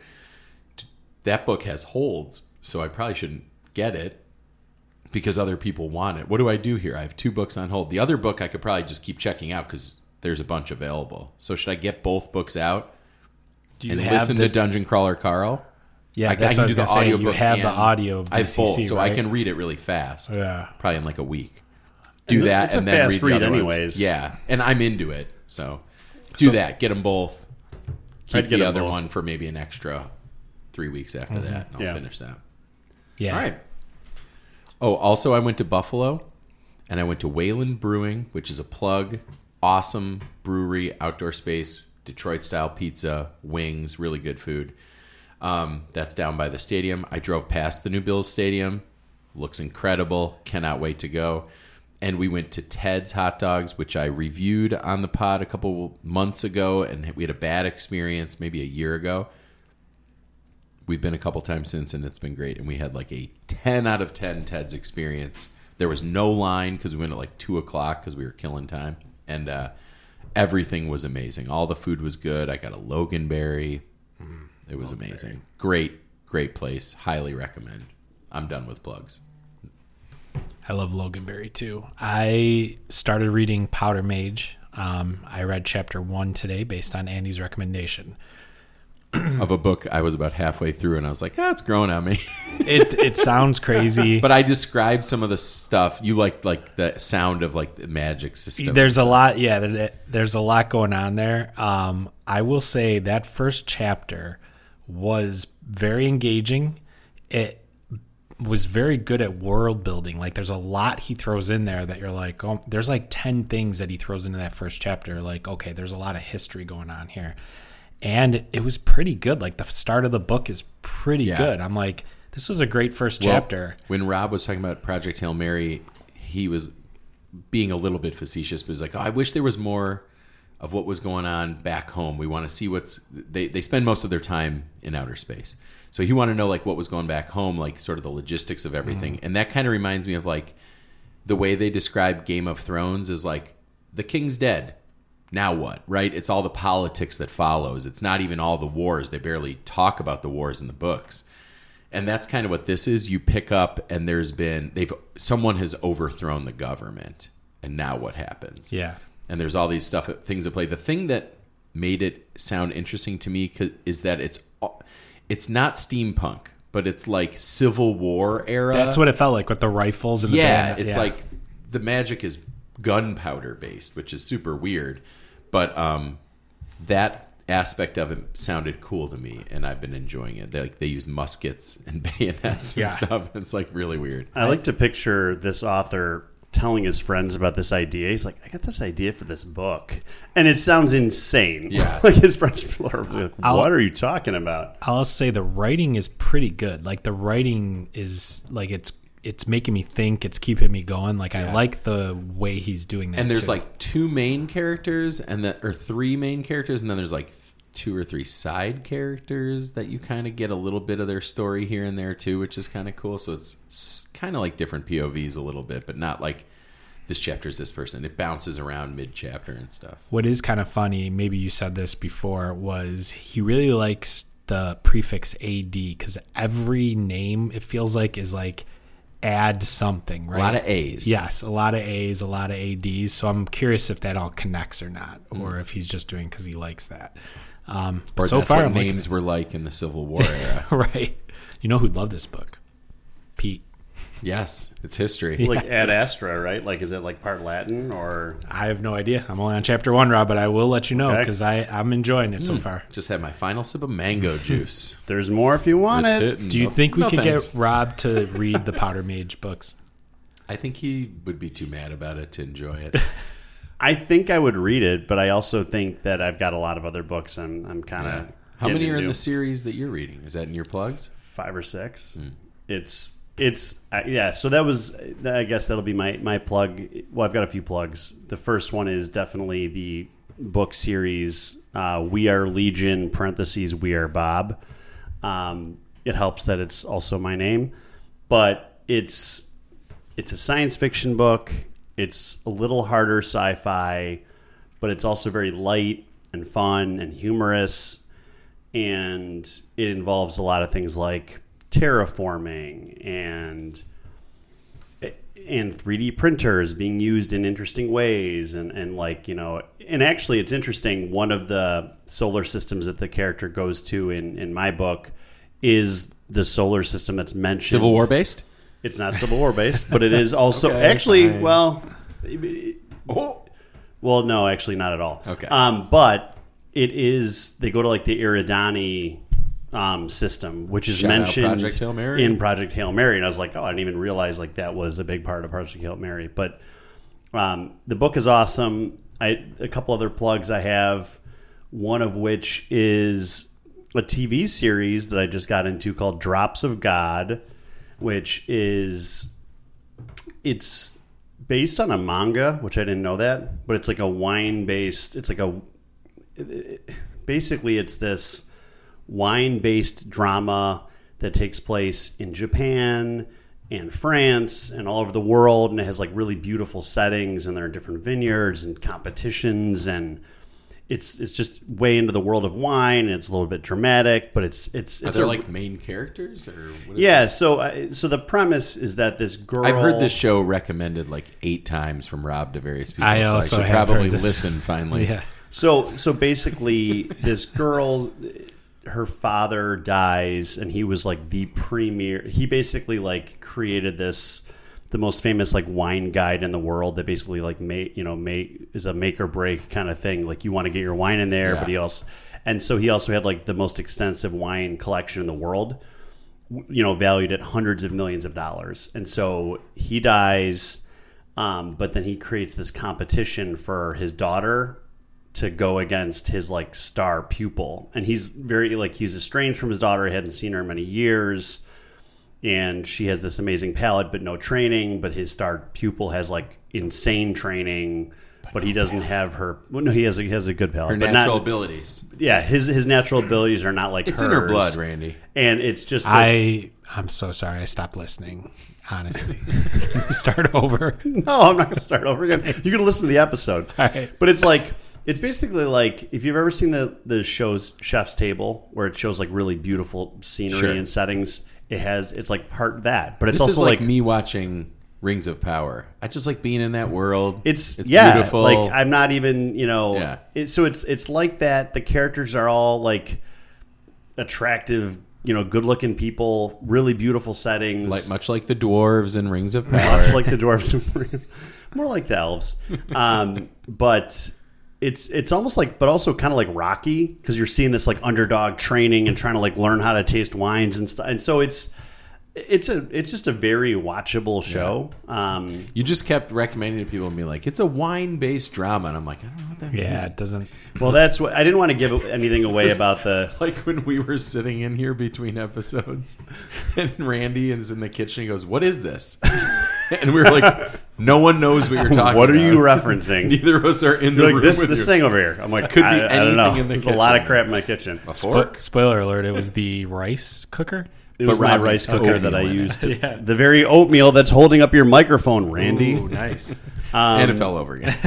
That book has holds, so I probably shouldn't get it because other people want it. What do I do here? I have two books on hold. The other book I could probably just keep checking out because there's a bunch available. So should I get both books out Do and have listen the, to Dungeon Crawler Carl? Yeah, I, that's I what I can was do the gonna say. audio You book have the and audio of I have both, D C C, so right? I can read it really fast. Yeah. Probably in like a week. Do And that it's a and then fast read the read other ones. anyways. Yeah, and I'm into it, so do So- that. Get them both. Keep I'd get the them other both. one for maybe an extra three weeks after that, and I'll Yeah. finish that. Yeah. All right. Oh, also, I went to Buffalo, and I went to Wayland Brewing, which is a plug. Awesome brewery, outdoor space, Detroit-style pizza, wings, really good food. Um, that's down by the stadium. I drove past the new Bills Stadium. Looks incredible. Cannot wait to go. and we went to Ted's Hot Dogs, which I reviewed on the pod a couple months ago, and we had a bad experience maybe a year ago. We've been a couple times since, and it's been great. And we had like a ten out of ten Ted's experience. There was no line because we went at like two o'clock because we were killing time. And uh, everything was amazing. All the food was good. I got a Loganberry. Mm, it was Loganberry. Amazing. Great, great place. Highly recommend. I'm done with plugs. I love Loganberry too. I started reading Powder Mage. Um, I read chapter one today based on Andy's recommendation. Of a book I was about halfway through, and I was like, oh, it's growing on me. it it sounds crazy. But I described some of the stuff. You like like the sound of like the magic system. There's a lot, yeah, there, there's a lot going on there. Um, I will say that first chapter was very engaging. It was very good at world building. Like there's a lot he throws in there that you're like, oh, there's like ten things that he throws into that first chapter. Like, okay, there's a lot of history going on here. And it was pretty good. Like the start of the book is pretty yeah. good. I'm like, this was a great first well, chapter. When Rob was talking about Project Hail Mary, he was being a little bit facetious, but he was like, oh, I wish there was more of what was going on back home. We want to see what's they, they spend most of their time in outer space. So he wanted to know like what was going back home, like sort of the logistics of everything. Mm. And that kind of reminds me of like the way they describe Game of Thrones is like the king's dead. Now what, right? It's all the politics that follows. It's not even all the wars. They barely talk about the wars in the books. And that's kind of what this is. You pick up and there's been, they've, someone has overthrown the government. And now what happens? Yeah. And there's all these stuff, things at play. The thing that made it sound interesting to me is that it's, it's not steampunk, but it's like Civil War era. That's what it felt like with the rifles and the yeah, band. It's yeah. like the magic is gunpowder based, which is super weird. But um, that aspect of it sounded cool to me, and I've been enjoying it. They, like they use muskets and bayonets and yeah. stuff. It's like really weird. I like to picture this author telling his friends about this idea. He's like, I got this idea for this book, and it sounds insane. Yeah, like his friends are like, what I'll, are you talking about? I'll say the writing is pretty good. Like the writing is like it's. It's making me think. It's keeping me going. Like yeah. I like the way he's doing that. And there's too. like two main characters, and that or three main characters, and then there's like two or three side characters that you kind of get a little bit of their story here and there too, which is kind of cool. So it's kind of like different P O Vs a little bit, but not like this chapter is this person. It bounces around mid chapter and stuff. What is kind of funny, maybe you said this before, was he really likes the prefix A D because every name it feels like is like. Add something, right? A lot of A's. Yes, a lot of A's, a lot of A Ds. So I'm curious if that all connects or not, mm. or if he's just doing because he likes that. Um, or so that's far, what I'm names were like in the Civil War era. Right. You know who'd love this book? Pete. Yes, it's history. Like Ad Astra, right? Like, is it like part Latin or? I have no idea. I'm only on chapter one, Rob, but I will let you know because okay. I'm enjoying it mm. so far. Just had my final sip of mango juice. There's more if you want it's it. Hitting. Do you no, think we no could thanks. get Rob to read the Powder Mage books? I think he would be too mad about it to enjoy it. I think I would read it, but I also think that I've got a lot of other books and I'm kind of. Yeah. How many are in the series that you're reading? Is that in your plugs? Five or six. Mm. It's. It's uh, yeah, so that was, I guess that'll be my, my plug. Well, I've got a few plugs. The first one is definitely the book series, uh, We Are Legion, parentheses, We Are Bob. Um, it helps that it's also my name. But it's it's a science fiction book. It's a little harder sci-fi, but it's also very light and fun and humorous. And it involves a lot of things like terraforming and and three D printers being used in interesting ways and, and like, you know, and actually it's interesting. One of the solar systems that the character goes to in, in my book is the solar system that's mentioned. Civil War based? It's not Civil War based, but it is also okay, actually, fine. well, oh, well, no, actually not at all. Okay. Um, but it is, they go to like the Eridani Um, system, which is Shout mentioned Project Hail Mary. in Project Hail Mary, and I was like, oh, I didn't even realize like that was a big part of Project Hail Mary. But um, the book is awesome. I a couple other plugs I have, one of which is a T V series that I just got into called Drops of God, which is it's based on a manga, which I didn't know that, but it's like a wine based. It's like a it, it, basically it's this wine based drama that takes place in Japan and France and all over the world, and it has like really beautiful settings, and there are different vineyards and competitions, and it's it's just way into the world of wine, and it's a little bit dramatic, but it's it's Are it's there a, like main characters or what is yeah. this? So uh, so the premise is that this girl. I've heard this show recommended like eight times from Rob to various people. I so also I should have probably heard this. listen finally. Yeah. So so basically, this girl, her father dies, and he was like the premier. He basically like created this, the most famous like wine guide in the world that basically like make you know make is a make or break kind of thing. Like you want to get your wine in there, Yeah. but he also and so he also had like the most extensive wine collection in the world, you know, valued at hundreds of millions of dollars. And so he dies, um, but then he creates this competition for his daughter to go against his like star pupil, and he's very like he's estranged from his daughter. He hadn't seen her in many years, and she has this amazing palate but no training. But his star pupil has like insane training, but he doesn't have her. Well, no, he has a, he has a good palate. Her but natural not, abilities. yeah, his his natural abilities are not like It's hers. in her blood, Randy. and it's just this, I I'm so sorry. I stopped listening. Honestly, Can you start over. No, I'm not going to start over again. You're going to listen to the episode. All right. But it's like, it's basically like, if you've ever seen the, the shows Chef's Table, where it shows like really beautiful scenery Sure. and settings, it has, it's like part that. But it's This also is like, like, me watching Rings of Power. I just like being in that world. it's, it's yeah, beautiful. like I'm not even, you know, Yeah. it, so it's, it's like that. The characters are all like attractive, you know, good looking people, really beautiful settings. like much like the dwarves in Rings of Power. Much like the dwarves, more like the elves. Um, but it's it's almost like, but also kind of like Rocky, because you're seeing this like underdog training and trying to like learn how to taste wines and stuff. And so it's it's a it's just a very watchable show. Um, You just kept recommending to people and being like, it's a wine-based drama. And I'm like, I don't know what that means. Yeah, it doesn't. well, that's what I didn't want to give anything away about the. Like when we were sitting in here between episodes, and Randy is in the kitchen. He goes, "What is this?" And we were like, "No one knows what you're talking What are about. you referencing? Neither of us are in the You're like room this with this you." thing over here. I'm like, Could be I, I don't know. anything in the There's a lot of kitchen. crap in my kitchen. A Spo- fork? spoiler alert! It was the rice cooker. It was But my Rob rice makes cooker that I oatmeal in it. used. To, Yeah. The very oatmeal that's holding up your microphone, Randy. Ooh, nice. Um, And it fell over again.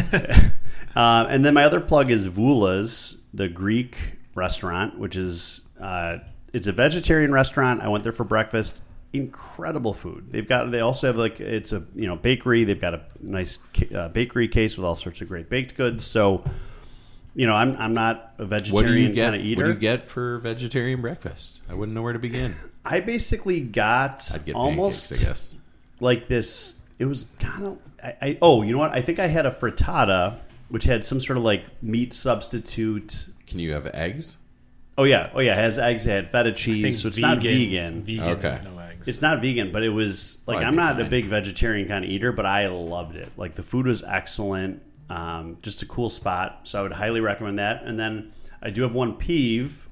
Uh, and then my other plug is Vula's, the Greek restaurant, which is uh, it's a vegetarian restaurant. I went there for breakfast. Incredible food. They've got. They also have like it's a you know bakery. They've got a nice uh, bakery case with all sorts of great baked goods. So, you know, I'm I'm not a What do you vegetarian get? kind of eater. What do you get for vegetarian breakfast? I wouldn't know where to begin. I basically got I'd get almost pancakes, I guess. like this. It was kind of. I, I oh, you know what? I think I had a frittata, which had some sort of like meat substitute. Can you have eggs? Oh yeah, oh yeah. It has eggs. It had feta I think cheese, so it's not vegan. Vegan Okay. is no eggs. It's not vegan, but it was like Well, I'd I'm be not a fine. big vegetarian kind of eater, but I loved it. Like the food was excellent. Um, just a cool spot, so I would highly recommend that. And then I do have one peeve,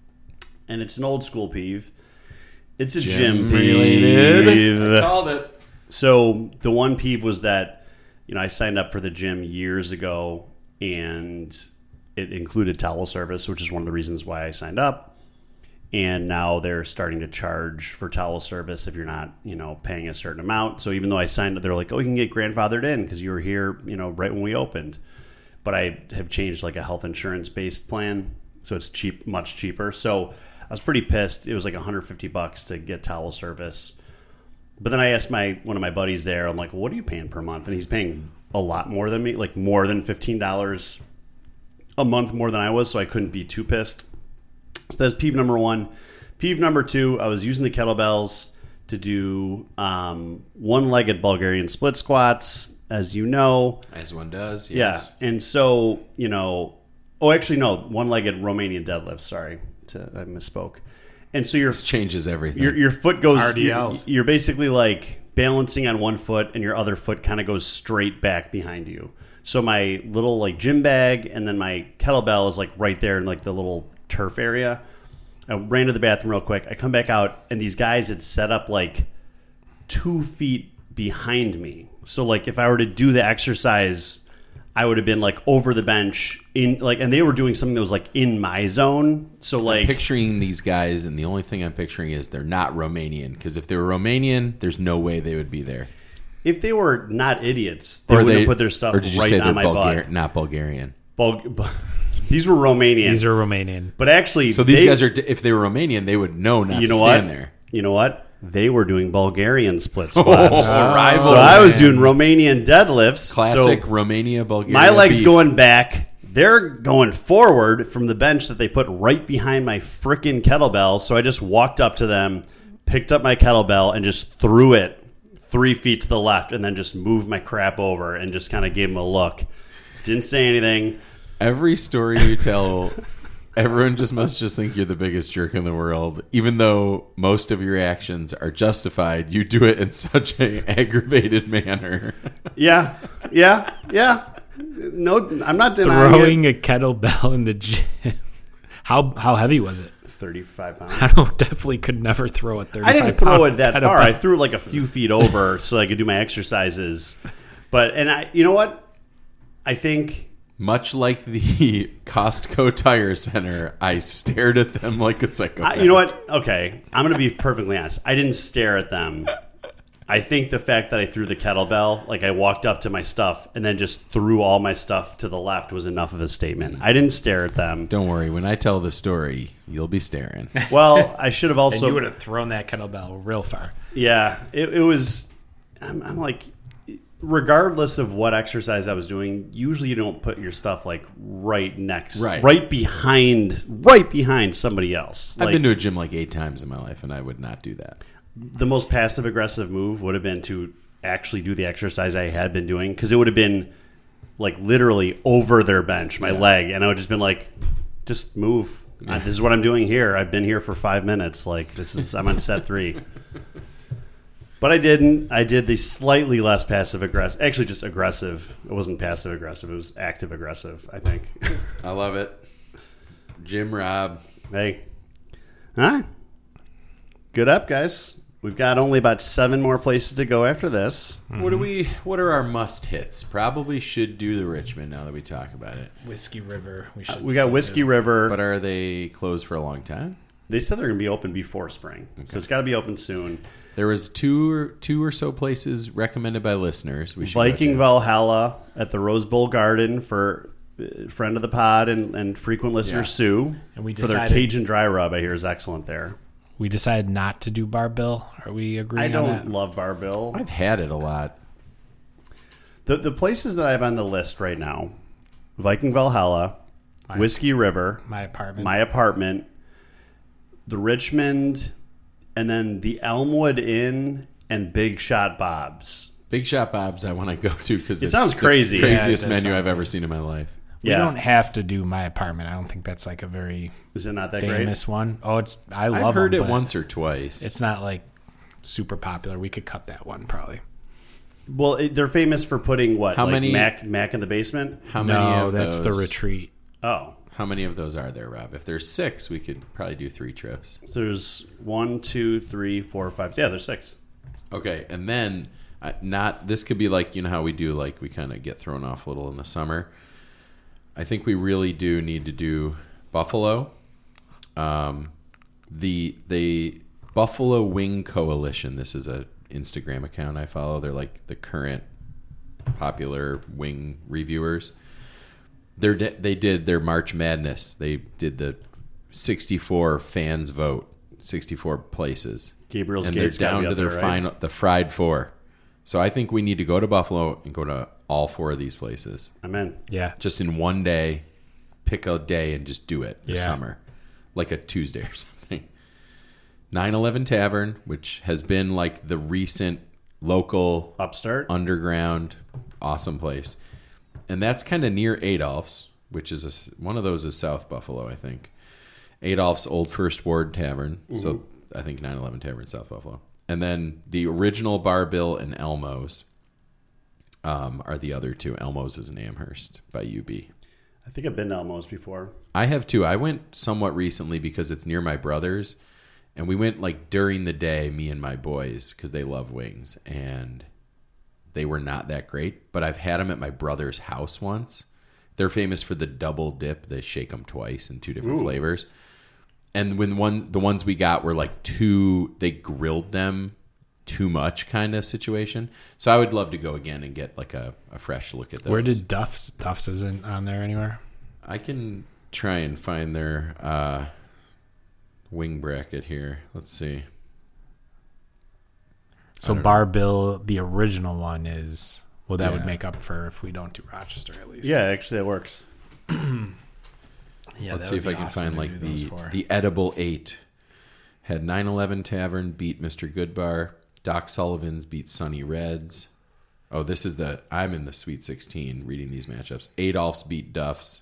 and it's an old school peeve. It's a gym, Gym related. peeve. Called it. So the one peeve was that, you know, I signed up for the gym years ago, and it included towel service, which is one of the reasons why I signed up. And now they're starting to charge for towel service if you're not, you know, paying a certain amount. So even though I signed up, they're like, oh, you can get grandfathered in because you were here, you know, right when we opened. But I have changed like a health insurance based plan, so it's cheap, much cheaper. So I was pretty pissed. It was like one hundred fifty bucks to get towel service. But then I asked my one of my buddies there, I'm like, well, what are you paying per month? And he's paying a lot more than me, like more than fifteen dollars a month more than I was, so I couldn't be too pissed. So that's peeve number one. Peeve number two, I was using the kettlebells to do um, one-legged Bulgarian split squats, as you know. As one does, yes. Yeah, and so, you know, oh, actually, no, one-legged Romanian deadlift, sorry, to, I misspoke. And so you're This changes everything. your your foot goes. R D You're, Ls. you're basically like balancing on one foot, and your other foot kind of goes straight back behind you. So my little like gym bag, and then my kettlebell is like right there in like the little turf area. I ran to the bathroom real quick. I come back out, and these guys had set up like two feet behind me. So like if I were to do the exercise, I would have been like over the bench in like, and they were doing something that was like in my zone. So like I'm picturing these guys, and the only thing I'm picturing is they're not Romanian. Because if they were Romanian, there's no way they would be there. if they were not idiots, they Or would they have put their stuff or did you right say on they're my Bulgar- butt. not Bulgarian? Bul- These were Romanian. These are Romanian. but actually, So these they- guys are. If they were Romanian, they would know not You to know stand what? there. You know what? They were doing Bulgarian split squats. Oh, rival. So I was doing Romanian deadlifts. Classic So Romania, Bulgaria. my legs beef. going back. They're going forward from the bench that they put right behind my frickin' kettlebell. So I just walked up to them, picked up my kettlebell, and just threw it three feet to the left, and then just moved my crap over and just kind of gave them a look. Didn't say anything. Every story you tell, everyone just must just think you're the biggest jerk in the world. Even though most of your actions are justified, you do it in such an aggravated manner. Yeah, yeah, yeah. No, I'm not denying Throwing it. a kettlebell in the gym. How how heavy was it? thirty-five pounds. I don't, definitely could never throw a thirty-five I didn't throw pound it that kettlebell. far. I threw it like a few feet over so I could do my exercises. But and I, you know what? I think Much like the Costco Tire Center, I stared at them like a I, psychopath. you know what? Okay, I'm going to be perfectly honest. I didn't stare at them. I think the fact that I threw the kettlebell, like I walked up to my stuff and then just threw all my stuff to the left, was enough of a statement. I didn't stare at them. Don't worry. When I tell the story, you'll be staring. Well, I should have And also. you would have thrown that kettlebell real far. Yeah, it, it was. I'm, I'm like, regardless of what exercise I was doing, usually you don't put your stuff like right next, Right. right behind, right behind somebody else. I've Like, been to a gym like eight times in my life, and I would not do that. the most passive aggressive move would have been to actually do the exercise I had been doing, because it would have been like literally over their bench, my Yeah. leg, and I would just been like, just move. Uh, this is what I'm doing here. I've been here for five minutes. Like this is I'm on set three. But I didn't. I did the slightly less passive aggressive. Actually, just aggressive. It wasn't passive aggressive. It was active aggressive, I think. I love it. Jim Rob. Hey. Huh? Good up, guys. We've got only about seven more places to go after this. What do we? What are our must hits? Probably should do the Richmond now that we talk about it. Whiskey River. We should. We got still Whiskey do. River. But are they closed for a long time? They said they're going to be open before spring. So it's got to be open soon. There was two or two or so places recommended by listeners. We should go Viking to. Valhalla at the Rose Bowl Garden for uh, friend of the pod and, and frequent listener Yeah. Sue. And we for their decided- Cajun dry rub, I hear is excellent there. We decided not to do Bar Bill. Are we agreeing I on don't that? love Bar Bill. I've had it a lot. The the places that I have on the list right now: Viking Valhalla, My- Whiskey River, My apartment. my apartment, the Richmond, and then the Elmwood Inn and Big Shot Bob's. Big Shot Bob's I want to go to because It sounds crazy. The Yeah, craziest it does menu sound I've ever seen in my life. we Yeah, don't have to do my apartment. I don't think that's like a very is it not that famous one. Oh, it's. I love I've heard them, it but once or twice. It's not like super popular. We could cut that one probably. great? Well, it, they're famous for putting what? How like many- Mac Mac in the basement? how many No, of that's the those- retreat. Oh, How many of those are there, Rob? If there's six, we could probably do three trips. so there's one, two, three, four, five. Yeah, there's six. Okay, and then uh, not this could be like you know how we do like we kind of get thrown off a little in the summer. I think we really do need to do Buffalo. Um, the the Buffalo Wing Coalition. This is a Instagram account I follow. They're like the current popular wing reviewers. They're they did their March Madness. They did the sixty-four fans vote, sixty-four places. Gabriel's and Gate's they're gotta down be to up their there, right? final, the fried four. So I think we need to go to Buffalo and go to all four of these places I'm in. Yeah. just in one day. Pick a day and just do it this Yeah. summer, like a Tuesday or something. nine eleven Tavern, which has been like the recent local Upstart. underground awesome place, and that's kind of near Adolph's, which is a, one of those is South Buffalo, I think. Adolph's Old First Ward Tavern, so I think nine eleven Tavern, South Buffalo, and then the original Bar Bill and Elmo's um, are the other two. Elmo's is in Amherst by U B. I think I've been to Elmo's before. I have too. I went somewhat recently because it's near my brother's, and we went like during the day, me and my boys, because they love wings, and they were not that great. But I've had them at my brother's house once. They're famous for the double dip. They shake them twice in two different Ooh. flavors. And when one the ones we got were like too, they grilled them too much kind of situation. So I would love to go again and get like a, a fresh look at those. Where did Duff's? Duff's isn't on there anywhere. I can try and find their uh, wing bracket here. Let's see. So I don't Bar Bill, the original one is, well, that Yeah. would make up for if we don't do Rochester at least. Yeah, actually, that works. Yeah, Let's that see would if I be can awesome find to like do those the for. the edible eight. Had nine eleven Tavern beat Mister Goodbar. Doc Sullivan's beat Sunny Reds. Oh, this is the I'm in the Sweet sixteen reading these matchups. Adolph's beat Duff's.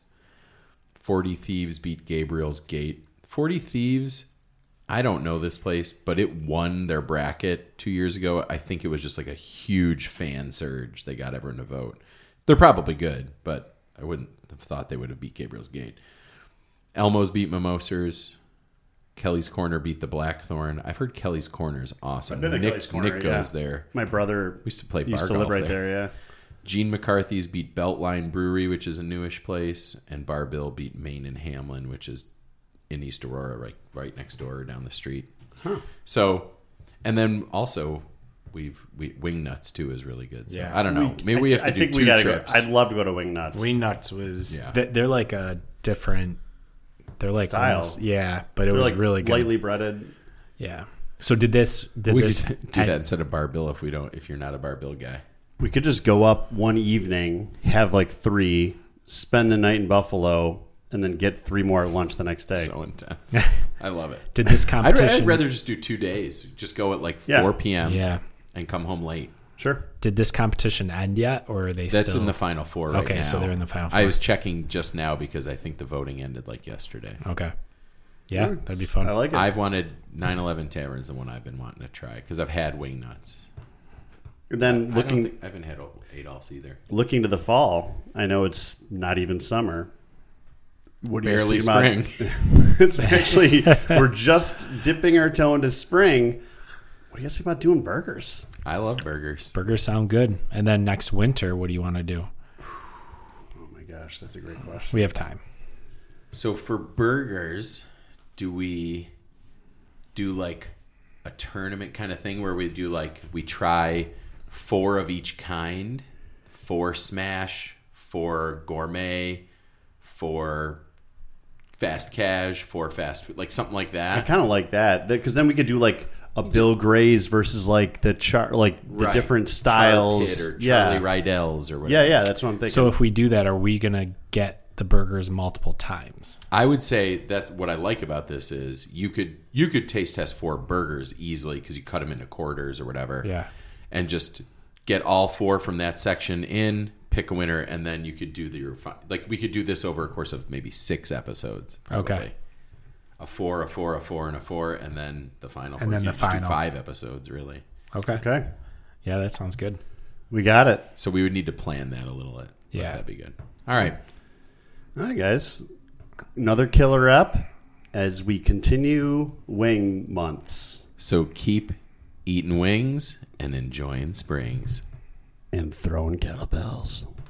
forty Thieves beat Gabriel's Gate. forty Thieves, I don't know this place, but it won their bracket two years ago. I think it was just like a huge fan surge. They got everyone to vote. They're probably good, but I wouldn't have thought they would have beat Gabriel's Gate. Elmo's beat Mimosers. Kelly's Corner beat the Blackthorn. I've heard Kelly's Corner is awesome. I've been to Nick, Kelly's Corner, Nick yeah. goes there. My brother We used to play bar used to golf live right there. there. Yeah. Gene McCarthy's beat Beltline Brewery, which is a newish place, and Bar Bill beat Maine and Hamlin, which is in East Aurora, right right next door down the street. Huh. So, and then also we've we Wing Nuts too is really good. So, Yeah. I don't know. Maybe we have to I do think two we gotta trips. go. I'd love to go to Wing Nuts. Wing Nuts was, Yeah. they- they're like a different, they're like Style. almost- yeah, but it They're was like really good. lightly breaded. Yeah. So did this, did we this, could do I- that instead of Bar Bill if we don't. If you're not a Bar Bill guy, We could just go up one evening, have like three, spend the night in Buffalo, and then get three more at lunch the next day. so intense. I love it. did this I'd, competition, I'd rather just do two days. Just go at like Yeah. four p.m. yeah. and come home late. Sure. Did this competition end yet, or are they That's still? in the final four right Okay, now. so they're in the final I four. was checking just now because I think the voting ended like yesterday. Okay. Yeah, Yeah, that'd be fun. I like it. I've wanted nine eleven Tavern's the one I've been wanting to try because I've had Wing Nuts. And then I, don't looking think, I haven't had Adolph's either. looking to the fall, I know it's not even summer. What do Barely you think about- spring. It's actually we're just dipping our toe into spring. What do you guys think about doing burgers? I love burgers. Burgers sound good. And then next winter, what do you want to do? Oh my gosh, that's a great question. We have time. So for burgers, do we do like a tournament kind of thing where we do like we try four of each kind, four smash, four gourmet, four fast cash, four fast food, like something like I that. kind of like that because then we could do like a Bill Gray's versus like the char like the Right. different Char styles. Pit or yeah, Charlie Rydell's or whatever. yeah, yeah. That's what I'm thinking. So if we do that, are we gonna get the burgers multiple times? I would say that what I like about this is you could you could taste test four burgers easily because you cut them into quarters or whatever. Yeah. And just get all four from that section in, pick a winner, and then you could do the your fi- like we could do this over a course of maybe six episodes. Probably. Okay. A four, a four, a four, and a four, and then the final. And four. then You the just do final. five episodes really. Okay. okay, Yeah, that sounds good. we got it. So we would need to plan that a little bit. but Yeah. that'd be good. All right. All right, guys. Another killer ep as we continue wing months So keep eating wings and enjoying springs. and throwing kettlebells.